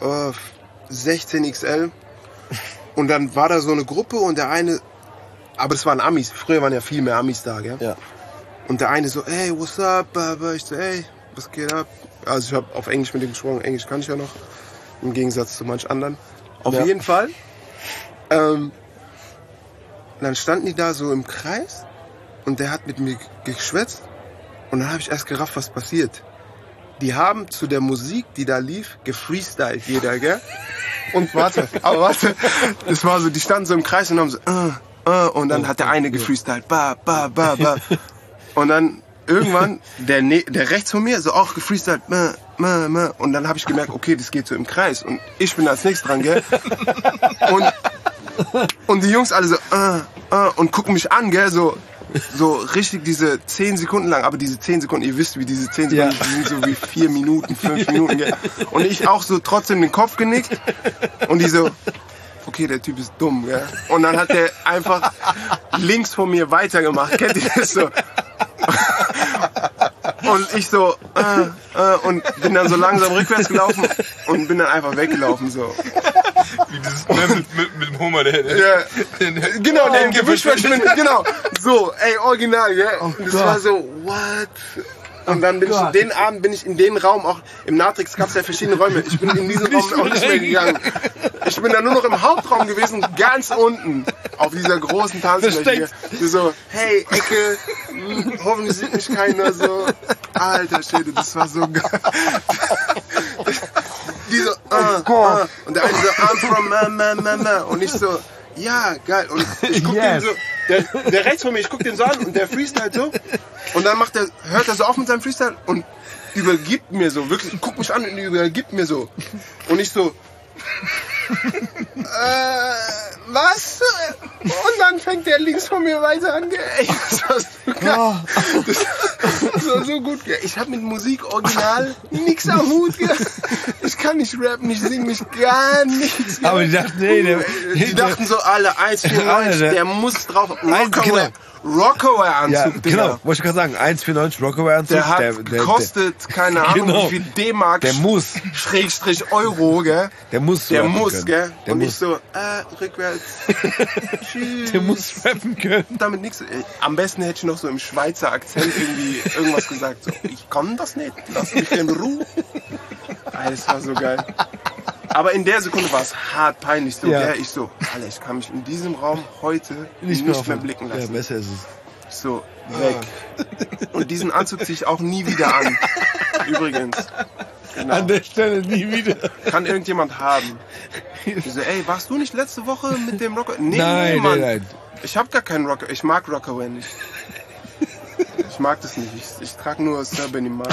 16XL. Und dann war da so eine Gruppe und der eine, aber das waren Amis, früher waren ja viel mehr Amis da, gell? Ja. Und der eine so, hey, what's up? Ich so, hey, was geht ab? Also ich habe auf Englisch mit ihm gesprochen, Englisch kann ich ja noch, im Gegensatz zu manch anderen. Auf jeden Fall. Dann standen die da so im Kreis und der hat mit mir geschwätzt und dann habe ich erst gerafft, was passiert. Die haben zu der Musik, die da lief, gefreestylt jeder, gell? Und warte, das war so, die standen so im Kreis und haben so, und dann hat der eine gefreestylt, ba. Und dann irgendwann, der rechts von mir, so auch gefreestylt, und dann habe ich gemerkt, okay, das geht so im Kreis und ich bin als nächstes dran, gell? Und die Jungs alle so, und gucken mich an, gell, so richtig diese 10 Sekunden lang, aber diese 10 Sekunden, ihr wisst, wie diese 10 Sekunden, die sind so wie 4 Minuten, 5 Minuten, gell? Und ich auch so trotzdem den Kopf genickt und die so, okay, der Typ ist dumm, gell? Und dann hat der einfach links von mir weitergemacht, kennt ihr das so? Und ich so, und bin dann so langsam rückwärts gelaufen und bin dann einfach weggelaufen, so. Wie dieses mit dem Hummer, der genau, der im Gebüsch verschwindet, genau. So, ey, original, gell? Und das war so, what? Und dann den Abend bin ich in den Raum, auch im Natrix gab es ja verschiedene Räume. Ich bin in diesen Raum auch nicht mehr gegangen. Ich bin dann nur noch im Hauptraum gewesen, ganz unten, auf dieser großen Tanzfläche. So, hey, Ecke, hoffentlich sieht mich keiner so. Alter Schäde, das war so geil. Die so, und der eine so, I'm from und ich so, ja, geil. Und ich guck den so, der rechts von mir, ich guck den so an und der freestylt so. Und dann hört er so auf mit seinem Freestyle und übergibt mir so, wirklich, guckt mich an und übergibt mir so. Und ich so, was? Und dann fängt der links von mir weiter an. Ey, das war so geil. Das war so gut. Ich hab mit Musik original nix am Hut. Ich kann nicht rappen, ich sing mich gar nichts. Aber die dachten, die dachten so alle 1,94, der muss drauf. Rockaware-Anzug, genau, wollte ich gerade sagen, 1,94 Rockaware-Anzug. Der hat gekostet, keine Ahnung, wie viel D-Mark. Der muss. Schrägstrich Euro, gell? Der muss, gell? Und muss. ich so, rückwärts. Der muss rappen können. Damit nichts. Am besten hätte ich noch so im Schweizer Akzent irgendwie irgendwas gesagt. So, ich kann das nicht, lass mich in Ruhe. Das war so geil. Aber in der Sekunde war es hart peinlich. So, gell? Ich so, Alter, ich kann mich in diesem Raum heute nicht mehr blicken lassen. Ja, besser ist es. So, weg. Und diesen Anzug ziehe ich auch nie wieder an. Übrigens. Genau. An der Stelle nie wieder. Kann irgendjemand haben. Ich so, ey, warst du nicht letzte Woche mit dem Rocker? Nein. Ich hab gar keinen Rocker. Ich mag Rockaware nicht. Ich mag das nicht. Ich trage nur Sir Minimal.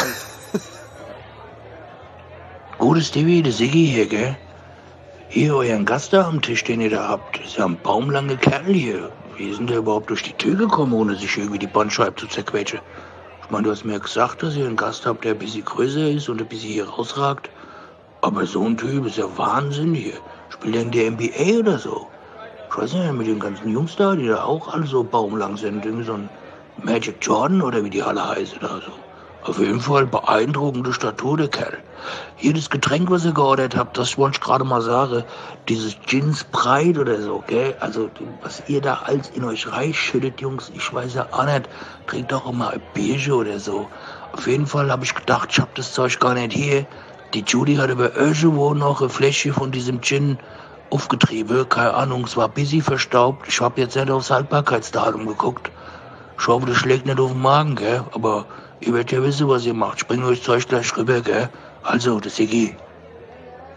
Gutes Stevie, der Siggi hier, gell? Hier, euren Gast da am Tisch, den ihr da habt, ist ja ein baumlanger Kerl hier. Wie ist denn der überhaupt durch die Tür gekommen, ohne sich irgendwie die Bandscheibe zu zerquetschen? Ich meine, du hast mir gesagt, dass ihr einen Gast habt, der ein bisschen größer ist und ein bisschen hier rausragt. Aber so ein Typ ist ja Wahnsinn hier. Spielt er in der NBA oder so? Ich weiß nicht, mit den ganzen Jungs da, die da auch alle so baumlang sind. Irgendwie so ein Magic Jordan oder wie die alle heißen da so. Auf jeden Fall beeindruckende Statur, der Kerl. Hier das Getränk, was ihr geordert habt, das wollte ich gerade mal sagen. Dieses Gin Sprite oder so, gell? Also, was ihr da alles in euch reinschüttet, Jungs, ich weiß ja auch nicht. Trinkt doch immer ein Bierchen oder so. Auf jeden Fall habe ich gedacht, ich habe das Zeug gar nicht hier. Die Judy hat aber irgendwo noch ein Fläschchen von diesem Gin aufgetrieben. Keine Ahnung, es war ein bisschen verstaubt. Ich habe jetzt nicht aufs Haltbarkeitsdatum geguckt. Ich hoffe, das schlägt nicht auf den Magen, gell? Aber ihr werdet ja wissen, was ihr macht. Ich bringe euch Zeug gleich rüber, gell? Also, das Iggy.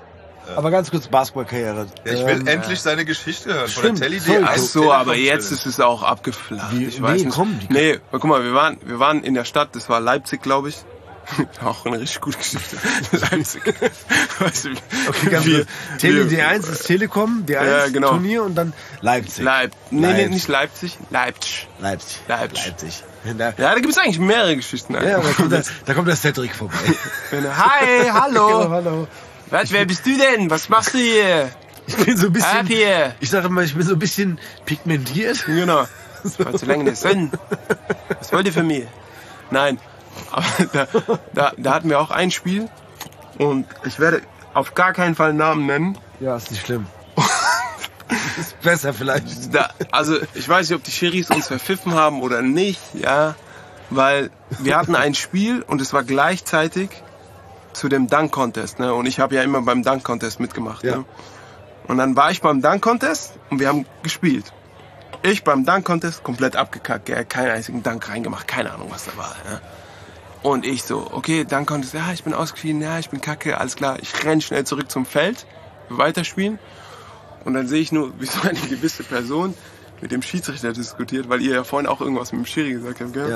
Aber ganz kurz, Basketballkarriere. Ja, ich will endlich seine Geschichte hören. Stimmt, Von der sorry. Ach so, aber jetzt ist es auch abgeflacht. Wie- Ich weiß nee, nicht. komm, die- Nee, guck mal, wir waren in der Stadt, das war Leipzig, glaube ich. Auch eine richtig gute Geschichte. Leipzig. Weißt du, Okay, ganz wir- kurz. Tele wir- D1 ist Telekom, D1 Ja, genau. Turnier und dann Leipzig. Nee, nicht Leipzig. Leipzig. Leipzig. Leipzig. Da, Ja, da gibt's eigentlich mehrere Geschichten. ja, da kommt der Cedric vorbei. Hi, hallo. Hallo. Was, wer bist du denn? Was machst du hier? Ich bin so ein bisschen, Happy. ich sage immer, ich bin so ein bisschen pigmentiert. Genau. Das war zu lange in der Sonne. Was wollt ihr von mir? Nein. Aber da hatten wir auch ein Spiel. Und ich werde auf gar keinen Fall einen Namen nennen. Ja, ist nicht schlimm. Ist besser vielleicht. Also ich weiß nicht, ob die Schiris uns verpfiffen haben oder nicht. Ja. Weil wir hatten ein Spiel und es war gleichzeitig zu dem Dunk Contest. Ne? Und ich habe ja immer beim Dunk Contest mitgemacht. Ja. Ne? Und dann war ich beim Dunk Contest und wir haben gespielt. Ich beim Dunk Contest komplett abgekackt, gell? Keinen einzigen Dunk reingemacht, keine Ahnung, was da war. Ja? Und ich so, okay, Dunk Contest, ja, ich bin ausgeschieden, ja, ich bin kacke, alles klar. Ich renn schnell zurück zum Feld, weiterspielen. Und dann sehe ich nur, wie so eine gewisse Person mit dem Schiedsrichter diskutiert, weil ihr ja vorhin auch irgendwas mit dem Schiri gesagt habt, gell? Ja.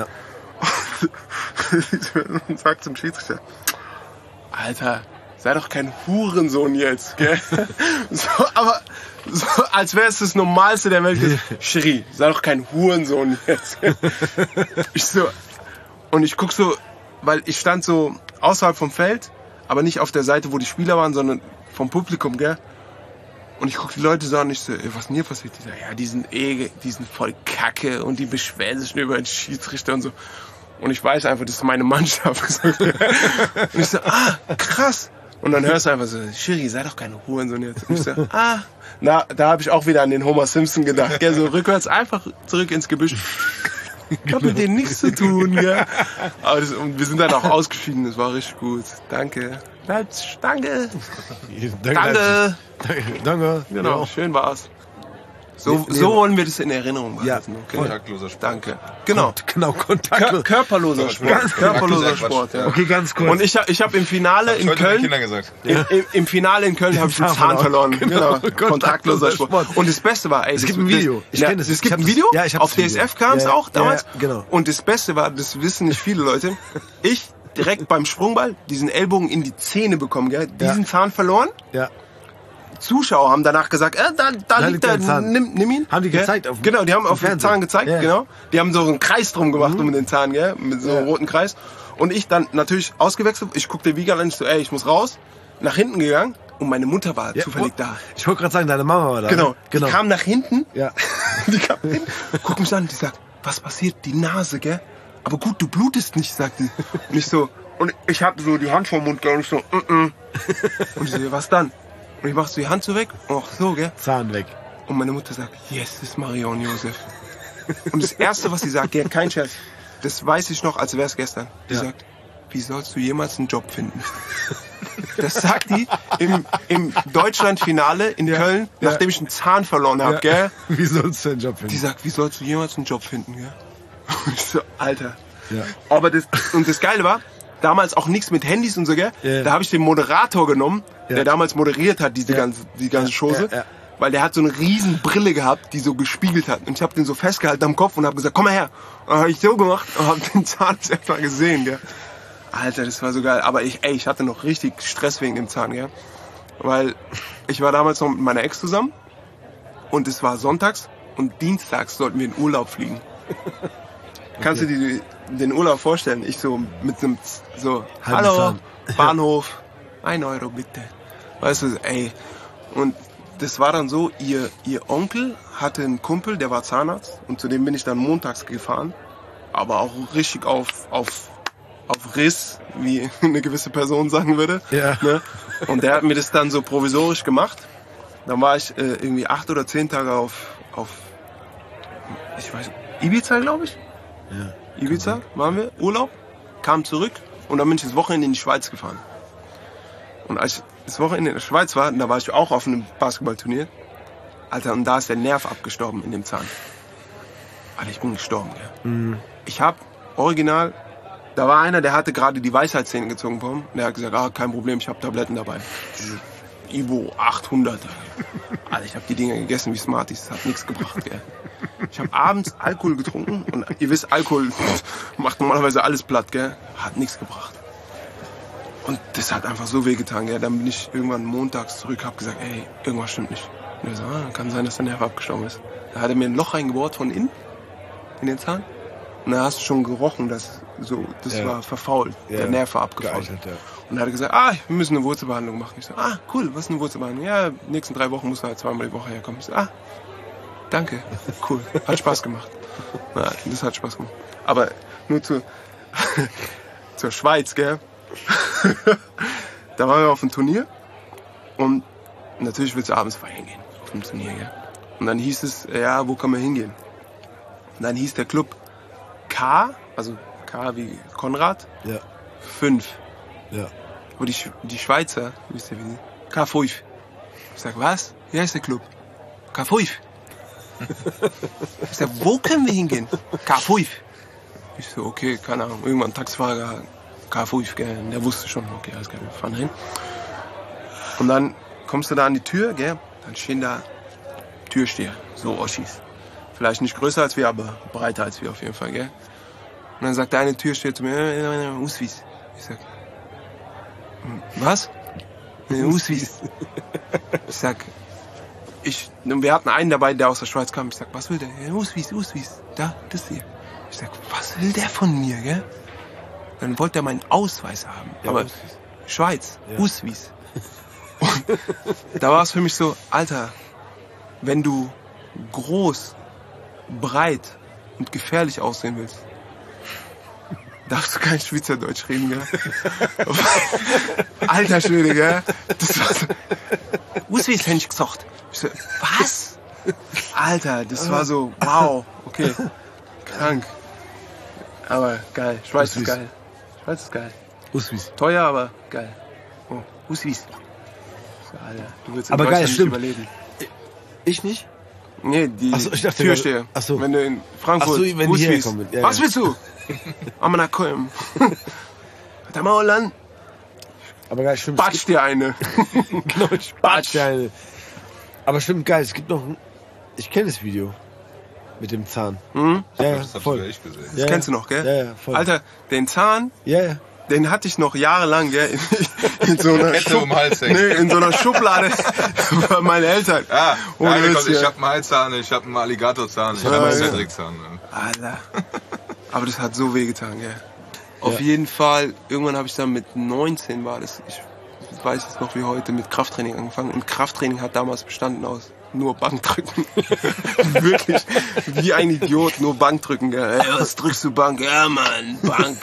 Und sagt zum Schiedsrichter, Alter, sei doch kein Hurensohn jetzt, gell? Aber so, als wäre es das Normalste der Welt. Schiri, sei doch kein Hurensohn jetzt. Ich so, und ich guck so, weil ich stand so außerhalb vom Feld, aber nicht auf der Seite, wo die Spieler waren, sondern vom Publikum, gell? Und ich guck die Leute so an und ich so, ey, was ist denn hier passiert? Die sagen, ja, die sind voll kacke und die beschweren sich nur über den Schiedsrichter und so. Und ich weiß einfach, das ist meine Mannschaft. Und ich so, krass. Und dann hörst du einfach so, Schiri, sei doch kein Hurensohn jetzt. Und ich so, da habe ich auch wieder an den Homer Simpson gedacht. Gell? So rückwärts einfach zurück ins Gebüsch. Ich hab mit denen nichts zu tun. Gell? Aber und wir sind dann auch ausgeschieden, das war richtig gut. Danke. Leipzig, danke. Danke. Danke. Genau, Ja. schön war's. So, Nee, so wollen wir das in Erinnerung behalten. Ja, Okay? Kontaktloser Sport. Danke. Genau. Genau, kontaktlos. Körperloser Sport. Körperloser Sport, ja. Okay, ganz kurz. Und ich hab im Finale in Heute meinen Köln, Kindern gesagt. im Finale in Köln habe ich den Zahn Zahn verloren. verloren. Genau. Genau. Kontaktloser Sport. Und das Beste war, ey, Es gibt ein Video. Ich kenn das. Es gibt Ich hab ein das- Video. ja, ich hab Auf das Video. DSF kam es Ja, auch damals. ja, genau. Und das Beste war, das wissen nicht viele Leute, ich direkt beim Sprungball diesen Ellbogen in die Zähne bekommen, gell? Diesen Zahn verloren. Ja. Zuschauer haben danach gesagt, da liegt liegt der, dein Zahn. nimm ihn. Haben die Gell? gezeigt auf dem- Genau, die haben auf den Fernsehen. Zahn gezeigt, Ja. genau. Die haben so einen Kreis drum gemacht um den Zahn, gell, mit so einem roten Kreis. Und ich dann natürlich ausgewechselt, ich guckte Wiege an, ich so, ey, ich muss raus, nach hinten gegangen und meine Mutter war zufällig da. Ich wollte gerade sagen, deine Mama war da. Genau. ne? Genau. Die kam nach hinten, Ja. die kam hin, guckt mich an, die sagt, was passiert? Die Nase, gell? Aber gut, du blutest nicht, sagt die. Und ich so, und ich hatte so die Hand vor dem Mund, gell, und ich so, Und ich so, was dann? Und ich mach so die Hand so weg, ach so, gell? Zahn weg. Und meine Mutter sagt, yes, das ist Maria und Josef. Und das Erste, was sie sagt, gell, kein Scherz, das weiß ich noch, als wäre es gestern. Die Ja. sagt, wie sollst du jemals einen Job finden? Das sagt die im Deutschlandfinale in Köln, nachdem ich einen Zahn verloren habe, gell? Wie sollst du den Job Die finden? sagt, wie sollst du jemals einen Job finden, gell? Und ich so, Alter. Ja. Aber das Geile war, damals auch nichts mit Handys und so, gell? Ja. Da habe ich den Moderator genommen, Ja. der damals moderiert hat, die ganze Chose. Ja. Weil der hat so eine riesen Brille gehabt, die so gespiegelt hat. Und ich habe den so festgehalten am Kopf und habe gesagt, komm mal her. Und dann habe ich so gemacht und habe den Zahn das erst mal gesehen, gell? Alter, das war so geil. Aber ich hatte noch richtig Stress wegen dem Zahn, gell? Weil ich war damals noch mit meiner Ex zusammen und es war sonntags und dienstags sollten wir in Urlaub fliegen. Kannst du dir den Urlaub vorstellen? Ich so mit einem so, Halben hallo, Zahn. Bahnhof, 1 Euro bitte. Weißt du, ey. Und das war dann so, ihr Onkel hatte einen Kumpel, der war Zahnarzt und zu dem bin ich dann montags gefahren. Aber auch richtig auf Riss, wie eine gewisse Person sagen würde. Ja. Ne? Und der hat mir das dann so provisorisch gemacht. Dann war ich irgendwie 8 oder 10 Tage auf ich weiß, Ibiza, glaube ich. Ja. Ibiza waren wir, Urlaub, kam zurück und dann bin ich das Wochenende in die Schweiz gefahren. Und als ich das Wochenende in der Schweiz war, da war ich auch auf einem Basketballturnier. Alter, und da ist der Nerv abgestorben in dem Zahn. Alter, ich bin gestorben, gell. Ich hab original, da war einer, der hatte gerade die Weisheitszähne gezogen bekommen. Der hat gesagt, kein Problem, ich habe Tabletten dabei. Ivo 800. Alter, ich habe die Dinger gegessen wie Smarties, das hat nichts gebracht, gell. Ich habe abends Alkohol getrunken und ihr wisst, Alkohol macht normalerweise alles platt, gell. Hat nichts gebracht. Und das hat einfach so wehgetan, gell. Dann bin ich irgendwann montags zurück, hab gesagt, ey, irgendwas stimmt nicht. Und er so, kann sein, dass der Nerv abgestorben ist. Da hat er mir ein Loch reingebohrt von innen, in den Zahn. Und da hast du schon gerochen, das war verfault, der Nerv war abgefault. Geeignet, ja. Und dann hat er gesagt, wir müssen eine Wurzelbehandlung machen. Ich so, cool, was ist eine Wurzelbehandlung? Ja, die nächsten 3 Wochen muss er halt 2-mal die Woche herkommen. Ich so, danke, cool, hat Spaß gemacht. Ja, das hat Spaß gemacht. Aber nur zur Schweiz, gell? Da waren wir auf einem Turnier und natürlich willst du abends feiern gehen auf dem Turnier, gell? Und dann hieß es, wo kann man hingehen? Und dann hieß der Club K, also K wie Konrad, 5. Ja. Wo die Schweizer, wisst ihr wie die? K5. Ich sag, was? Wie heißt der Club? K5. Ich sag, wo können wir hingehen? K5. Ich so, okay, keine Ahnung. Irgendwann ein Taxifahrer, K5, gell? Und der wusste schon, okay, alles klar, wir fahren hin. Und dann kommst du da an die Tür, gell? Dann stehen da Türsteher, so Oschis. Vielleicht nicht größer als wir, aber breiter als wir auf jeden Fall, gell? Und dann sagt der eine Türsteher zu mir, Uswis. Ich sag, was? Uswis. Ich sag, wir hatten einen dabei, der aus der Schweiz kam. Ich sag, was will der? Uswis. Da, das hier. Ich sag, was will der von mir, gell? Dann wollte er meinen Ausweis haben. Ja, aber Uswis. Schweiz, ja. Uswis. Und da war es für mich so, Alter, wenn du groß, breit und gefährlich aussehen willst, darfst du kein Schweizerdeutsch reden, gell? Alter Schwede, gell? Das war so, Uswis hätte ich gesagt. Ich so, was? Alter, das war so, wow, okay, krank. Aber geil, Schweiz ist geil. Schweiz ist geil. Uswis. Teuer, aber geil. Oh, Uswis. So, Alter, du willst in aber Deutschland geil, nicht überleben. Ich nicht? Nee, die ich dachte, Türsteher. Achso. Wenn du in Frankfurt, wenn die herkommen. Ja, was willst du? Amanakoim. Da mal Holland. Aber geil, stimmt. Batsch dir eine. Genau, batsch dir eine. Aber stimmt, geil, es gibt noch ich kenne das Video. Mit dem Zahn. Mhm. Ja, das hab voll. ich echt gesehen. Das kennst du noch, gell? Ja, voll. Alter, den Zahn, den hatte ich noch jahrelang, gell? In so einer um Hals hängen. Nee, in so einer Schublade bei meinen Eltern. ich hab einen Halszahn, ich hab einen Alligatorzahn, ich hab einen Cedric-Zahn. Alter. Aber das hat so wehgetan, gell? Auf jeden Fall, irgendwann habe ich dann mit 19 war das, ich weiß es noch wie heute, mit Krafttraining angefangen. Und Krafttraining hat damals bestanden aus nur Bankdrücken. Wirklich, wie ein Idiot, nur Bankdrücken, gell? Hey, was drückst du Bank? Ja, Mann, Bank.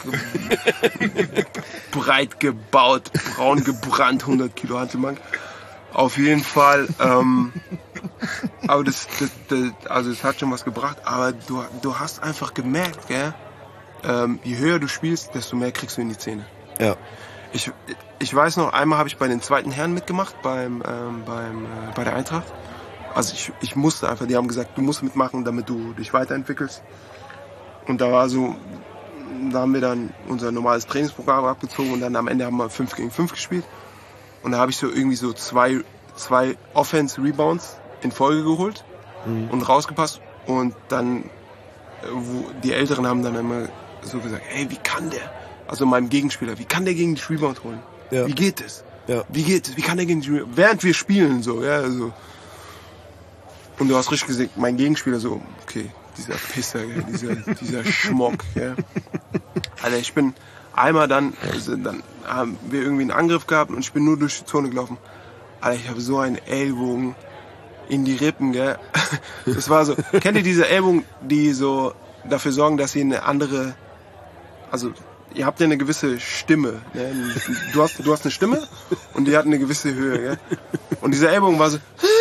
Breit gebaut, braun gebrannt, 100 Kilo Hantelbank. Auf jeden Fall, aber das hat schon was gebracht, aber du hast einfach gemerkt, gell? Je höher du spielst, desto mehr kriegst du in die Zähne. Ja. Ich weiß noch, einmal habe ich bei den zweiten Herren mitgemacht, bei der Eintracht. Also ich musste einfach, die haben gesagt, du musst mitmachen, damit du dich weiterentwickelst. Und da haben wir dann unser normales Trainingsprogramm abgezogen und dann am Ende haben wir 5 gegen 5 gespielt. Und da habe ich so irgendwie so zwei Offense-Rebounds in Folge geholt und rausgepasst. Und dann, die Älteren haben dann immer so gesagt, hey, wie kann der, also meinem Gegenspieler, wie kann der gegen dich Rebound holen? Ja. Wie geht das? Ja. Wie geht das? Wie kann der gegen dich Rebound? Während wir spielen, so, ja, so. Und du hast richtig gesehen, mein Gegenspieler so, okay, dieser Pisser, dieser Schmock, ja. Alter, ich bin einmal dann haben wir irgendwie einen Angriff gehabt und ich bin nur durch die Zone gelaufen. Alter, ich habe so einen Ellbogen in die Rippen, gell. Das war so, kennt ihr diese Ellbogen, die so dafür sorgen, dass ihr eine andere, also ihr habt ja eine gewisse Stimme, ne? Du hast eine Stimme und die hat eine gewisse Höhe, gell. Und dieser Ellbogen war so,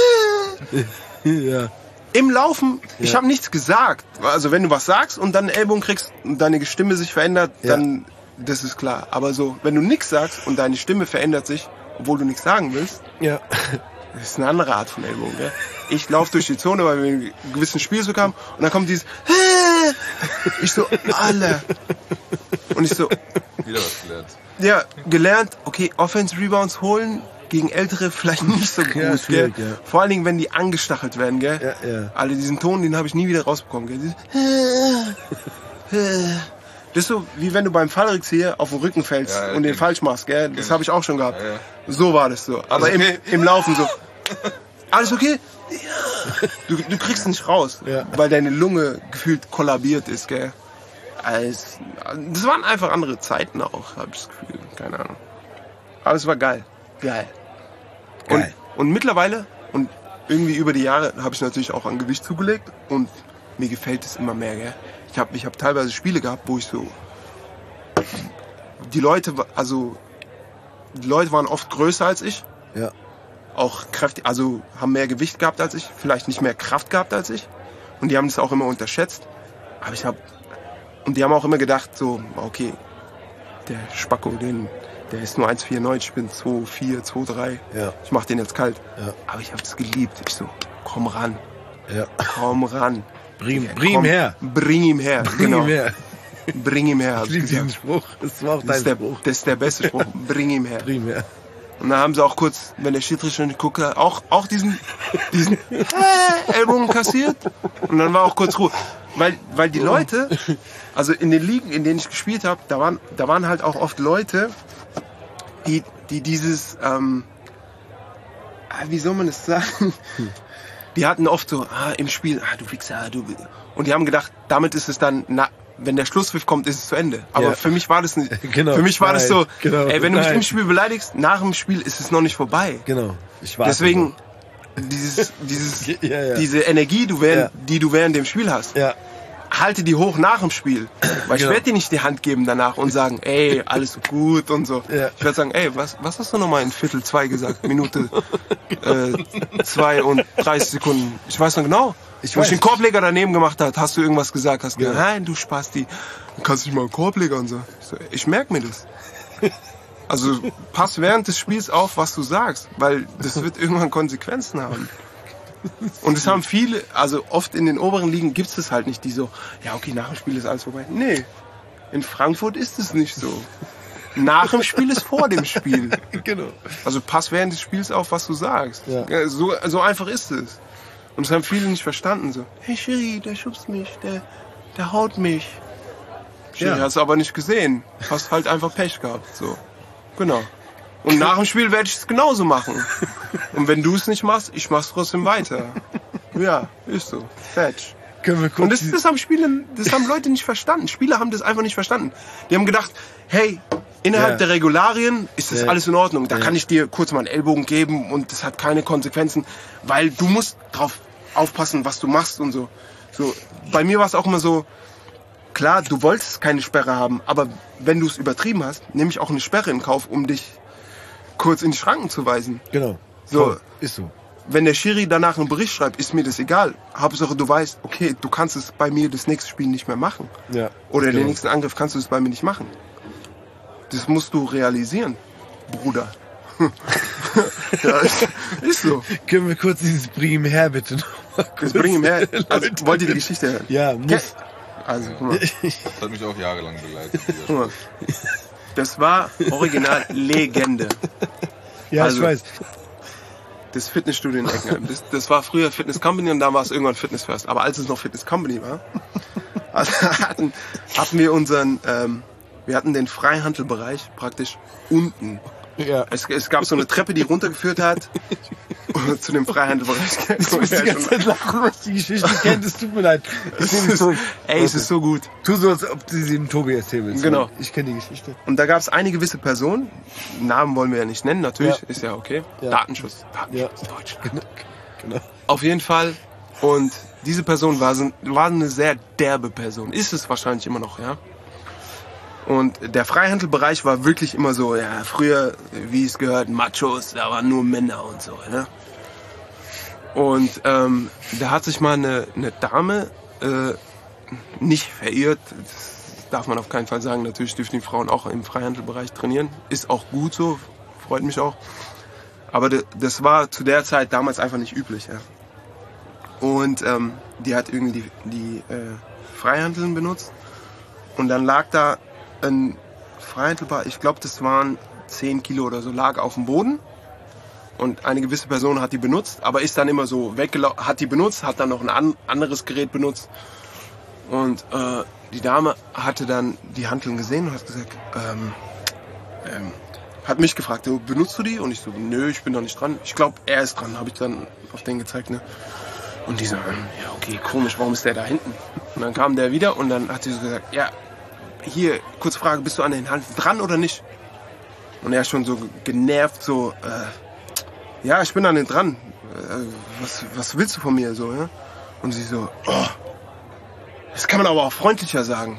ja. Im Laufen, ich habe nichts gesagt. Also wenn du was sagst und dann einen Ellbogen kriegst und deine Stimme sich verändert, dann, das ist klar. Aber so, wenn du nichts sagst und deine Stimme verändert sich, obwohl du nichts sagen willst, das ist eine andere Art von Ellbogen. Gell? Ich laufe durch die Zone, weil wir einen gewissen Spielzug haben und dann kommt dieses ich so, Alter. Und ich so, wieder was gelernt. Ja, gelernt, okay, Offense-Rebounds holen gegen Ältere vielleicht nicht so gut, Ja, gell? schwierig, ja. Vor allen Dingen, wenn die angestachelt werden, gell? Ja. Alter, diesen Ton, den habe ich nie wieder rausbekommen, gell? Das ist so, wie wenn du beim Fallrückzieher auf den Rücken fällst Ja, und den kenn falsch machst, gell? Das habe ich auch schon gehabt. Ja. So war das so. Aber Alles okay? im Laufen so. Alles okay? Ja. Du kriegst nicht raus, Ja. weil deine Lunge gefühlt kollabiert ist, gell? Das waren einfach andere Zeiten auch, habe ich das Gefühl. Keine Ahnung. Aber es war geil. Geil. Geil. Und mittlerweile, und irgendwie über die Jahre, habe ich natürlich auch an Gewicht zugelegt und mir gefällt es immer mehr, gell? Ich hab teilweise Spiele gehabt, wo ich so... Die Leute waren oft größer als ich. Ja. Auch kräftig, also haben mehr Gewicht gehabt als ich, vielleicht nicht mehr Kraft gehabt als ich. Und die haben das auch immer unterschätzt. Und die haben auch immer gedacht, so, okay, der Spacko, der ist nur 1,94, ich bin 2,4, 2,3. Ja. Ich mach den jetzt kalt. Ja. Aber ich habe es geliebt. Ich so, komm ran, Ja. komm ran. Bring Komm, ihm her. Bring ihm her, Bring genau. ihm her. Bring ihm her, hab Ich ich liebe diesen gesagt. Spruch. Das war auch Das dein ist, Spruch. das ist der beste Spruch. Bring ihm her. Bring ihm her. Und dann haben sie auch kurz, wenn der Schiedsrichter nicht guckt, auch diesen Ellbogen kassiert. Und dann war auch kurz Ruhe. Weil die Leute, also in den Ligen, in denen ich gespielt habe, da waren halt auch oft Leute, die dieses, wie soll man das sagen? Die hatten oft so, im Spiel, du Wichser, du. Und die haben gedacht, damit ist es dann, wenn der Schlusspfiff kommt, ist es zu Ende. Aber Ja. für mich war das nicht. Genau. Für mich war das so, Genau. ey, wenn du mich Nein. im Spiel beleidigst, nach dem Spiel ist es noch nicht vorbei. Genau. Ich warte Deswegen, diese Energie, die du während dem Spiel hast, noch. Ja. halte die hoch nach dem Spiel. Weil ich Genau. werde dir nicht die Hand geben danach und sagen, ey, alles so gut und so. Ja. Ich werde sagen, ey, was hast du nochmal in Viertel 2 gesagt? Minute 2 und 30 Sekunden. Ich weiß noch genau. Wo ich den Korbleger daneben gemacht hat, hast du irgendwas gesagt, hast gesagt, nein, du Spasti, du kannst nicht mal einen Korbleger und so. Ich merke mir das. Also pass während des Spiels auf, was du sagst, weil das wird irgendwann Konsequenzen haben. Und es haben viele, also oft in den oberen Ligen gibt es das halt nicht, die so, ja okay, nach dem Spiel ist alles vorbei. Nee, in Frankfurt ist es nicht so. Nach dem Spiel ist vor dem Spiel. Genau. Also pass während des Spiels auf, was du sagst. Ja. So einfach ist es. Und das haben viele nicht verstanden. So, hey Schiri, der schubst mich, der haut mich. Schiri, hast du aber nicht gesehen. Hast halt einfach Pech gehabt. So, genau. Und nach dem Spiel werde ich es genauso machen. Und wenn du es nicht machst, ich mach's trotzdem weiter. Ja, ist so. Fetch. Können wir Und kurz das haben Leute nicht verstanden. Spieler haben das einfach nicht verstanden. Die haben gedacht, hey, innerhalb der Regularien ist das alles in Ordnung. Da kann ich dir kurz mal einen Ellbogen geben und das hat keine Konsequenzen, weil du musst drauf aufpassen, was du machst und so. So, bei mir war es auch immer so, klar, du wolltest keine Sperre haben, aber wenn du es übertrieben hast, nehme ich auch eine Sperre in Kauf, um dich kurz in die Schranken zu weisen. Genau. So. Voll. Ist so. Wenn der Schiri danach einen Bericht schreibt, ist mir das egal. Hauptsache du weißt, okay, du kannst es bei mir das nächste Spiel nicht mehr machen. Ja. Oder den Genau. nächsten Angriff kannst du es bei mir nicht machen. Das musst du realisieren, Bruder. Ja, ist so. Können wir kurz dieses Bring ihm her bitte noch mal kurz. Das bring ihm her. Also, Leute. wollt ihr die Geschichte hören? Ja, muss. Also, guck mal. Das hat mich auch jahrelang begleitet. Guck mal. Das war original Legende. Ja, Also, ich weiß. Das Fitnessstudio in Eckenheim. Das war früher Fitness Company und dann war es irgendwann Fitness First. Aber als es noch Fitness Company war, also hatten wir wir hatten den Freihandelbereich praktisch unten. Ja. Es gab so eine Treppe, die runtergeführt hat zu dem Freihandelbereich. Ich muss die ganze Zeit lachen, was die Geschichte kennt. Es tut mir leid. Ich nehme mich zurück. Es ist so gut. Tu so, als ob du sie dem Tobi erzählen willst. Genau. Ich kenne die Geschichte. Und da gab es eine gewisse Person, Namen wollen wir ja nicht nennen, natürlich, Ja. ist ja okay. Ja. Datenschutz, Ja. Deutschland. Genau. Auf jeden Fall. Und diese Person war eine sehr derbe Person. Ist es wahrscheinlich immer noch, ja. Und der Freihandelbereich war wirklich immer so, ja, früher, wie es gehört, Machos, da waren nur Männer und so, ne? Und da hat sich mal eine Dame nicht verirrt, das darf man auf keinen Fall sagen, natürlich dürfen die Frauen auch im Freihandelbereich trainieren, ist auch gut so, freut mich auch. Aber das war zu der Zeit damals einfach nicht üblich, ja. Und die hat irgendwie die Freihandeln benutzt und dann lag da ein Freihandelbar, ich glaube das waren 10 Kilo oder so, lag auf dem Boden und eine gewisse Person hat die benutzt, aber ist dann immer so weggelaufen, hat die benutzt, hat dann noch ein anderes Gerät benutzt. Und die Dame hatte dann die Hanteln gesehen und hat gesagt, hat mich gefragt, benutzt du die? Und ich so, nö, ich bin noch nicht dran. Ich glaube, er ist dran, habe ich dann auf den gezeigt, ne? Und die so, ja okay, komisch, warum ist der da hinten? Und dann kam der wieder und dann hat sie so gesagt, ja, hier, kurze Frage, bist du an den Hanteln dran oder nicht? Und er schon so genervt, so, ja, ich bin an den dran. Was willst du von mir, so, ja? Und sie so, oh, das kann man aber auch freundlicher sagen.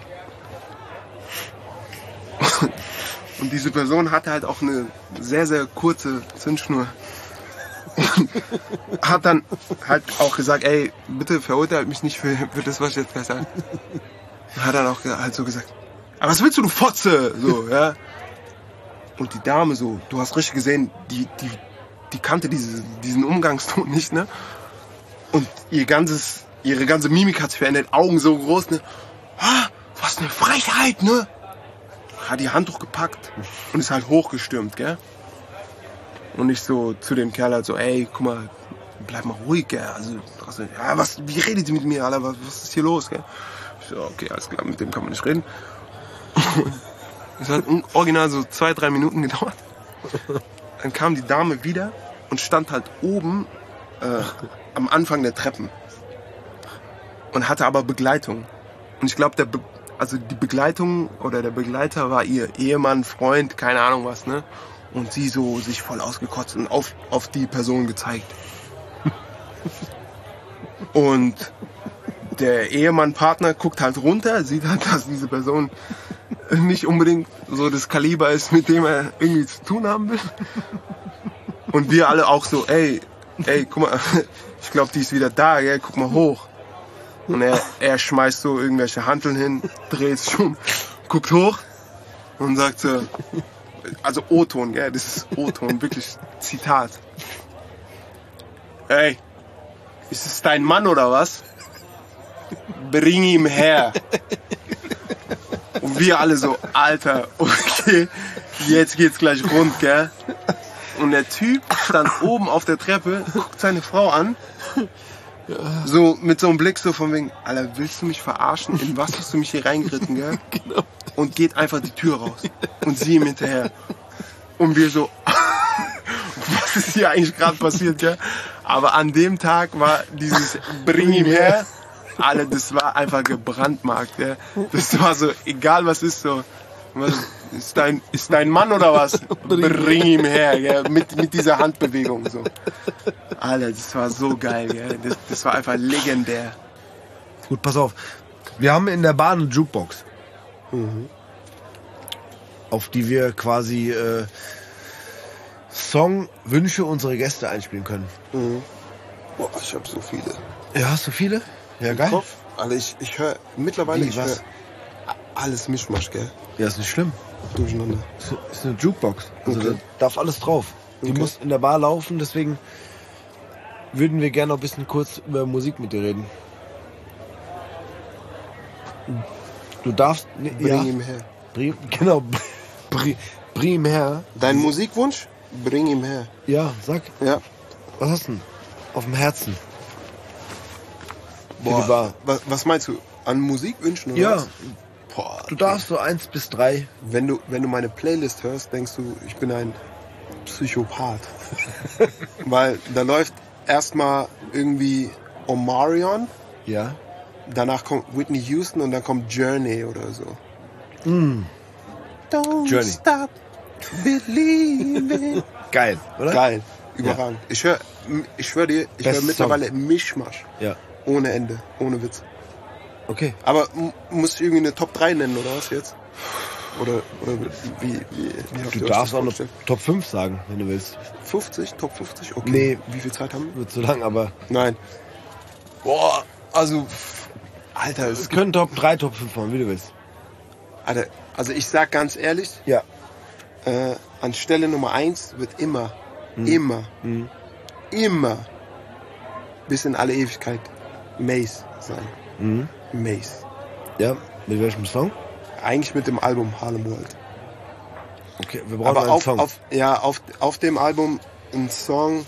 Und diese Person hatte halt auch eine sehr, sehr kurze Zündschnur. Und hat dann halt auch gesagt, ey, bitte verurteilt mich nicht für das, was ich jetzt gleich sage. Und hat dann auch halt so gesagt, aber was willst du Fotze? So, ja. Und die Dame so, du hast richtig gesehen, die kannte diesen Umgangston nicht, ne? Und ihre ganze Mimik hat sich verändert, Augen so groß, ne? Ah, was eine Frechheit, ne? Hat die Handtuch gepackt und ist halt hochgestürmt, gell? Und ich so zu dem Kerl halt so, ey, guck mal, bleib mal ruhig, gell? Also, ja, wie redet ihr mit mir, Alter? Was ist hier los, gell? Ich so, okay, alles klar, mit dem kann man nicht reden. Es hat original so 2-3 Minuten gedauert. Dann kam die Dame wieder und stand halt oben am Anfang der Treppen. Und hatte aber Begleitung. Und ich glaube, die Begleitung oder der Begleiter war ihr Ehemann, Freund, keine Ahnung was, ne? Und sie so sich voll ausgekotzt und auf die Person gezeigt. Und der Ehemann-Partner guckt halt runter, sieht halt, dass diese Person nicht unbedingt so das Kaliber ist, mit dem er irgendwie zu tun haben will. Und wir alle auch so, ey, guck mal, ich glaube, die ist wieder da, gell? Guck mal hoch. Und er schmeißt so irgendwelche Hanteln hin, dreht sich um, guckt hoch und sagt so, also O-Ton, gell? Das ist O-Ton, wirklich Zitat. Ey, ist es dein Mann oder was? Bring ihn her. Und wir alle so, Alter, okay, jetzt geht's gleich rund, gell? Und der Typ stand oben auf der Treppe, guckt seine Frau an, so mit so einem Blick so von wegen, Alter, willst du mich verarschen? In was hast du mich hier reingeritten, gell? Genau. Und geht einfach die Tür raus. Und sie ihm hinterher. Und wir so, was ist hier eigentlich gerade passiert, gell? Aber an dem Tag war dieses Bring ihm her, Alter, das war einfach gebrandmarkt, gell? Das war so, egal was ist, so, was, ist dein Mann oder was? Bring ihm her, gell? Mit dieser Handbewegung, so. Alter, das war so geil, gell? Das war einfach legendär. Gut, pass auf. Wir haben in der Bahn eine Jukebox. Auf die wir quasi Songwünsche unserer Gäste einspielen können. Boah, ich hab so viele. Ja, hast du viele? Ja, geil. Kopf, Alter, ich höre mittlerweile, ich höre alles Mischmasch, gell? Ja, ist nicht schlimm. Durcheinander. Ist eine Jukebox. Also Okay. da darf alles drauf. Die Okay. muss in der Bar laufen, deswegen würden wir gerne noch ein bisschen kurz über Musik mit dir reden. Du darfst... Bring ihm her. Genau. Bring ihm her. Dein Musikwunsch? Bring ihm her. Ja, sag. Ja. Was hast du denn auf dem Herzen? Für die Boah, Bar. was meinst du? An Musikwünschen oder Ja, was? Boah, du darfst so 1 bis 3. wenn du meine Playlist hörst, denkst du, ich bin ein Psychopath. Weil da läuft erstmal irgendwie Omarion, Ja. danach kommt Whitney Houston und dann kommt Journey oder so. Don't Journey. stop believing. Geil, oder? Geil, überragend. Ich schwör dir, ich höre Best mittlerweile Mischmasch. Ja. Ohne Ende, ohne Witz. Okay. Aber muss ich irgendwie eine Top 3 nennen oder was jetzt? Oder wie habt Du ihr euch darfst das auch noch vorgestellt? Top 5 sagen, wenn du willst. 50? Top 50? Okay. Nee. Wie viel Zeit haben wir? Wird zu lang, aber Nein. Boah, also, Alter, es können Top 3, Top 5 machen, wie du willst. Alter, also ich sag ganz ehrlich, Ja. an Stelle Nummer 1 wird immer bis in alle Ewigkeit Mace sein. Mace. Ja, mit welchem Song? Eigentlich mit dem Album Harlem World. Okay, wir brauchen Aber einen Song. auf dem Album ein Song,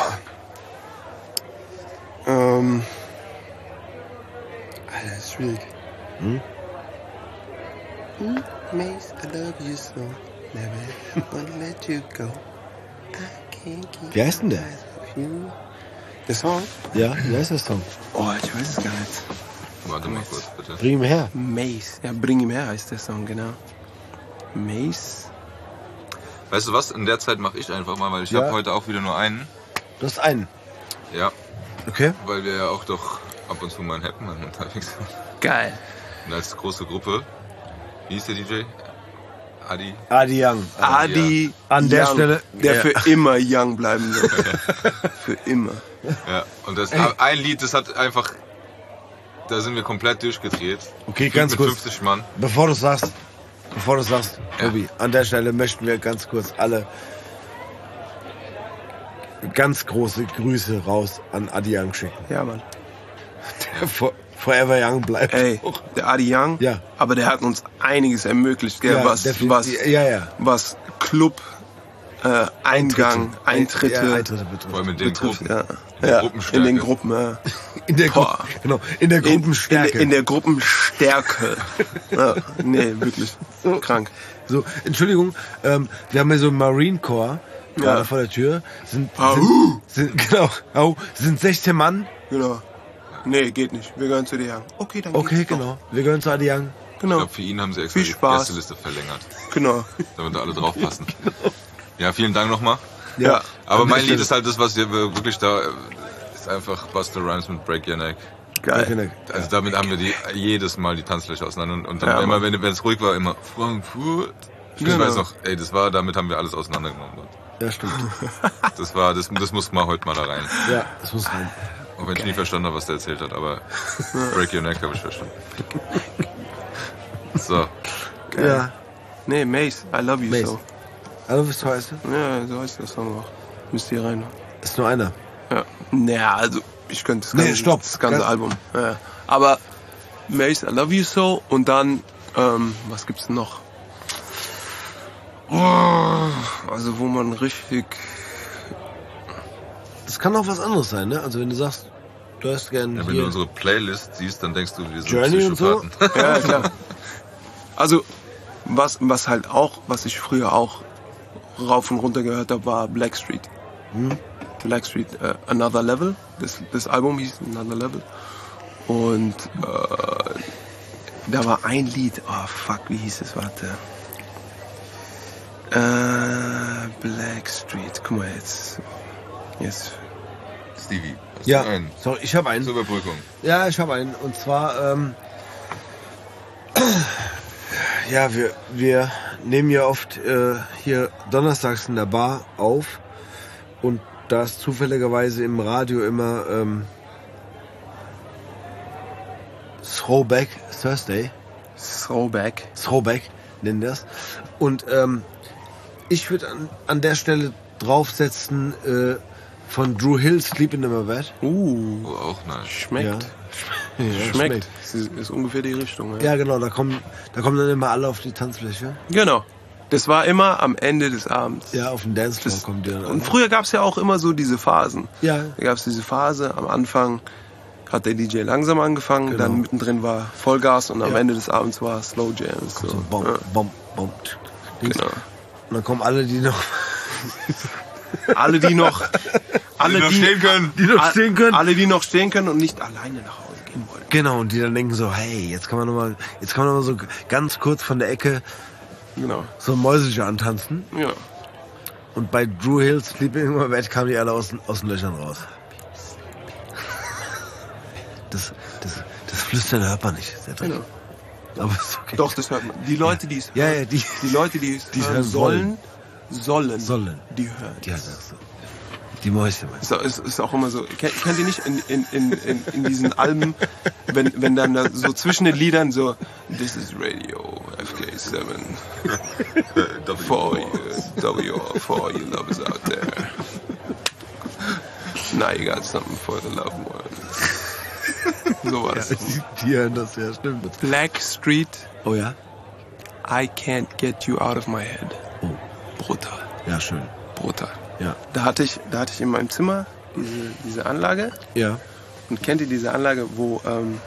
Alter, das ist schwierig. Mace, I love you so, never gonna let you go. I can't keep Wie heißt denn der? you. Der Song? Ja, wie heißt der Song? Oh, ich weiß es gar nicht. Warte mal kurz, bitte. Bring ihn her. Mace, ja, Bring ihm her heißt der Song, genau. Mace? Weißt du was? In der Zeit mache ich einfach mal, weil ich Ja. habe heute auch wieder nur einen. Du hast einen. Ja, Okay. weil wir ja auch doch ab und zu mal in Heppenheim unterwegs sind. Geil. Und als große Gruppe, wie hieß der DJ? Adi? Adi Young. Adi An der Young, Stelle- der Ja. für immer young bleiben wird. Für immer. Ja, und das ein Lied, das hat einfach, da sind wir komplett durchgedreht. Okay, ganz mit kurz. 50 Mann. Bevor du sagst, Ja. Tobi, an der Stelle möchten wir ganz kurz alle ganz große Grüße raus an Adi Young schicken. Ja, Mann. Der Forever Young bleibt. Ey, auch. der Adi Young, Ja. aber der hat uns einiges ermöglicht, gell? Ja, definitiv. Ja. was Club, Eingang, Eintritte, Ja, Eintritte Vor betrifft. allem mit den betrifft. Gruppen. Ja. Gruppenstärke. In den Gruppen, ja. In der Boah. Genau, in der Gruppenstärke. In der Gruppenstärke. Ja, nee, wirklich. Krank. So, Entschuldigung, wir haben hier so einen Marine Corps gerade Ja. vor der Tür. Sind Au. 16 Mann. Genau. Nee, geht nicht. Wir gehören zu dir, Young. Okay, dann Okay, geht's doch. genau. Wir gehören zu Adi Young. Ich Genau. glaube, für ihn haben sie extra Viel die Spaß. Gästeliste verlängert, Genau. damit da alle draufpassen. Ja, vielen Dank nochmal. Ja. Aber An mein der Lied Stelle. ist halt das, was wir wirklich da, ist einfach Busta Rhymes mit Break Your Neck. Geil. Also damit haben wir jedes Mal die Tanzfläche auseinander und dann Ja, immer, Mann. wenn es ruhig war, immer Frankfurt. Ich Genau. weiß noch, ey, damit haben wir alles auseinandergenommen. Ja, stimmt. Das mussten wir heute mal da rein. Ja, das muss rein. Auch wenn ich nie verstanden habe, was der erzählt hat, aber Break Your Neck habe ich verstanden. So, Ja. Nee, Mace, I love you Mace. so. Also, was heißt das? Ja, so heißt der Song auch. Müsst ihr rein. Ist nur einer. Ja. Naja, also ich könnte das Nee, ganze, stopp. das ganze Ganz- Album. Ja. Aber Mace, I love you so und dann, was gibt's noch? Oh, also wo man richtig... Das kann auch was anderes sein, ne? Also wenn du sagst, du hast gern ja, wenn du hier unsere Playlist siehst, dann denkst du, wir sind Journey und so. Psychopathen. Ja, klar. Also, was halt auch, was ich früher auch rauf und runter gehört habe, war Blackstreet. Blackstreet, Another Level. Das Album hieß Another Level. Und da war ein Lied, oh fuck, wie hieß es, warte. Blackstreet, guck mal jetzt. Stevie, hast Ja, du einen? sorry, ich habe einen. Zur Überbrückung. Ja, ich habe einen. Und zwar, ja, wir nehmen ja oft hier donnerstags in der Bar auf. Und da ist zufälligerweise im Radio immer Throwback Thursday. Throwback nennen das. Und ich würde an der Stelle draufsetzen von Drew Hill, Sleeping in My Bed. Oh, auch nice. Schmeckt. Ja, Schmeckt. Das ist ungefähr die Richtung. Ja. Ja, genau, da kommen dann immer alle auf die Tanzfläche. Genau. Das war immer am Ende des Abends. Ja, auf den Dancefloor kommen die dann Und alle. früher gab es ja auch immer so diese Phasen. Ja, Da gab es diese Phase, am Anfang hat der DJ langsam angefangen, Genau. dann mittendrin war Vollgas und am Ja. Ende des Abends war Slow Jams. So. so bom, Ja, bom, bom. Dings. genau. Und dann kommen alle, die noch Alle, die noch stehen können. die noch stehen können. Alle, die noch stehen können und nicht alleine nach Hause gehen wollen. Genau, und die dann denken so, hey, jetzt kann man noch mal so ganz kurz von der Ecke Genau. so ein Mäuschen antanzen. Ja. Und bei Drew Hill, Sleeping in My Bed, kamen die alle aus den Löchern raus. Das Flüstern hört man nicht. Sehr Genau. Aber ist okay. Doch, das hört man. Die Leute, die es Ja, die Leute, die es Die hören hören sollen, sollen. die hören. Die halt so. Die Mäuschen. Ist auch immer so. Kennt ihr nicht in diesen Alben, wenn dann da so zwischen den Liedern so This is Radio FK7 for all you lovers out there. Now you got something for the loved ones. Sowas. Die hören das, ja, stimmt. Blackstreet, Oh ja? I can't get you out of my head. Oh, Brutal. ja, schön. Brutal. Ja. Da hatte ich in meinem Zimmer diese Anlage. Ja. Und kennt ihr diese Anlage, wo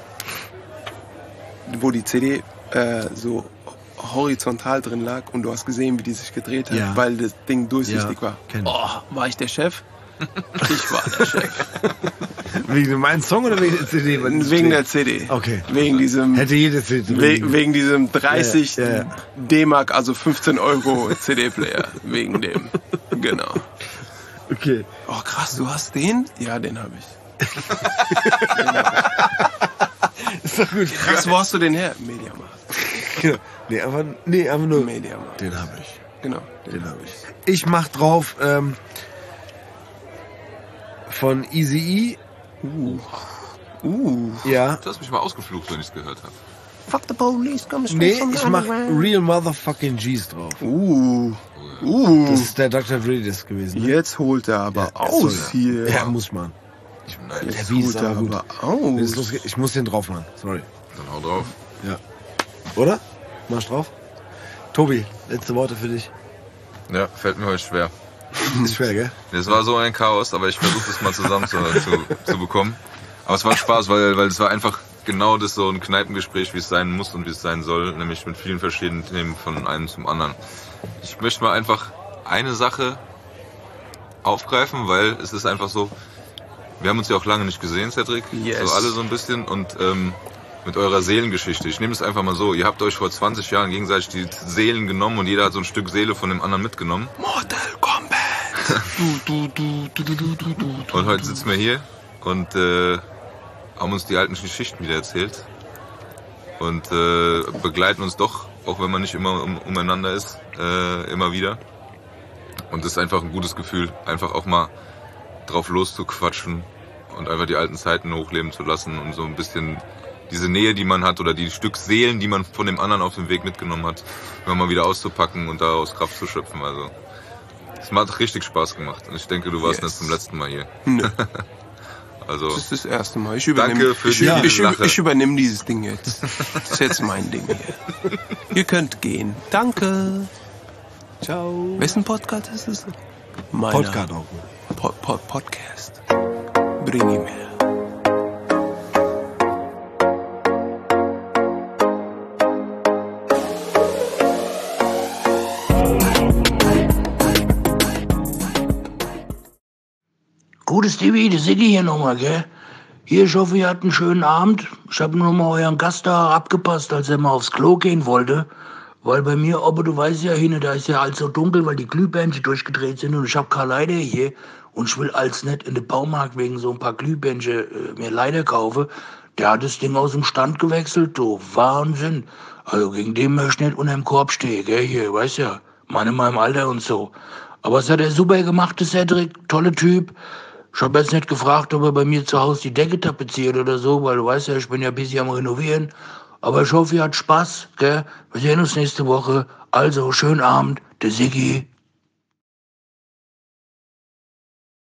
die CD so horizontal drin lag und du hast gesehen, wie die sich gedreht hat, Ja. weil das Ding durchsichtig war. Kenn ich. Oh, war ich der Chef? Ich war der Chef. Wegen meinem Song oder wegen der CD? Wegen der CD. Okay. Wegen diesem, Hätte jede CD. wegen diesem 30 Ja. D-Mark, also 15 Euro CD-Player. Wegen dem. Genau. Okay. Oh krass, du hast den? Ja, den habe ich. Ist doch gut. Krass, wo hast du den her? Mediamarkt. Genau. Nee, einfach nur. Mediamarkt. Den habe ich. Genau. Den habe ich. Ich mach drauf von Eazy-E. Ja. Du hast mich mal ausgeflucht, wenn ich es gehört habe. Fuck the police, komm Nee, ich mach Real Motherfucking G's drauf. Das ist der Dr. Dre Disc gewesen. Ne? Jetzt holt er aber aus hier. Ja, muss man. Der Jetzt Beat ist holt er aber gut. aber Wenn es aus. losgeht, ich muss den drauf machen. Sorry. Dann hau drauf. Ja. Oder? Machst drauf? Tobi, letzte Worte für dich. Ja, fällt mir heute schwer. Ist schwer, gell? Es war so ein Chaos, aber ich versuche das mal zusammen zu bekommen. Aber es war Spaß, weil es war einfach genau das so ein Kneipengespräch, wie es sein muss und wie es sein soll, nämlich mit vielen verschiedenen Themen von einem zum anderen. Ich möchte mal einfach eine Sache aufgreifen, weil es ist einfach so, wir haben uns ja auch lange nicht gesehen, Cedric, Yes. so alle so ein bisschen und mit eurer Seelengeschichte. Ich nehme es einfach mal so, ihr habt euch vor 20 Jahren gegenseitig die Seelen genommen und jeder hat so ein Stück Seele von dem anderen mitgenommen. Mortal Kombat. Und heute sitzen wir hier und haben uns die alten Geschichten wieder erzählt und begleiten uns doch, auch wenn man nicht immer umeinander ist, immer wieder. Und das ist einfach ein gutes Gefühl, einfach auch mal drauf loszuquatschen und einfach die alten Zeiten hochleben zu lassen und so ein bisschen diese Nähe, die man hat oder die Stück Seelen, die man von dem anderen auf dem Weg mitgenommen hat, immer mal wieder auszupacken und daraus Kraft zu schöpfen. Also es hat richtig Spaß gemacht und ich denke, du warst nicht zum letzten Mal hier. Nö, Also das ist das erste Mal. danke für die Sache. Ich übernehme dieses Ding jetzt. Das ist jetzt mein Ding hier. Ihr könnt gehen. Danke. Ciao. Wessen Podcast ist es? Meiner. Podcast auch. Podcast. Bring ihn mir. Gutes Stevie, der Siggi hier nochmal, gell? Hier, ich hoffe, ihr hattet einen schönen Abend. Ich habe nur mal euren Gast da abgepasst, als er mal aufs Klo gehen wollte. Weil bei mir, aber du weißt ja, Hine, da ist ja alles so dunkel, weil die Glühbirnchen durchgedreht sind und ich habe keine Leiter hier. Und ich will als nicht in den Baumarkt wegen so ein paar Glühbirnchen mir Leiter kaufen. Der hat das Ding aus dem Stand gewechselt, du Wahnsinn. Also gegen den möchte ich nicht unter dem Korb stehen, gell? Hier, weißt ja, Mann in meinem Alter und so. Aber es hat er super gemacht, der Cedric, toller Typ. Ich habe jetzt nicht gefragt, ob er bei mir zu Hause die Decke tapeziert oder so, weil du weißt ja, ich bin ja ein bisschen am Renovieren. Aber ich hoffe, ihr habt Spaß, gell? Wir sehen uns nächste Woche. Also, schönen Abend, der Siggi.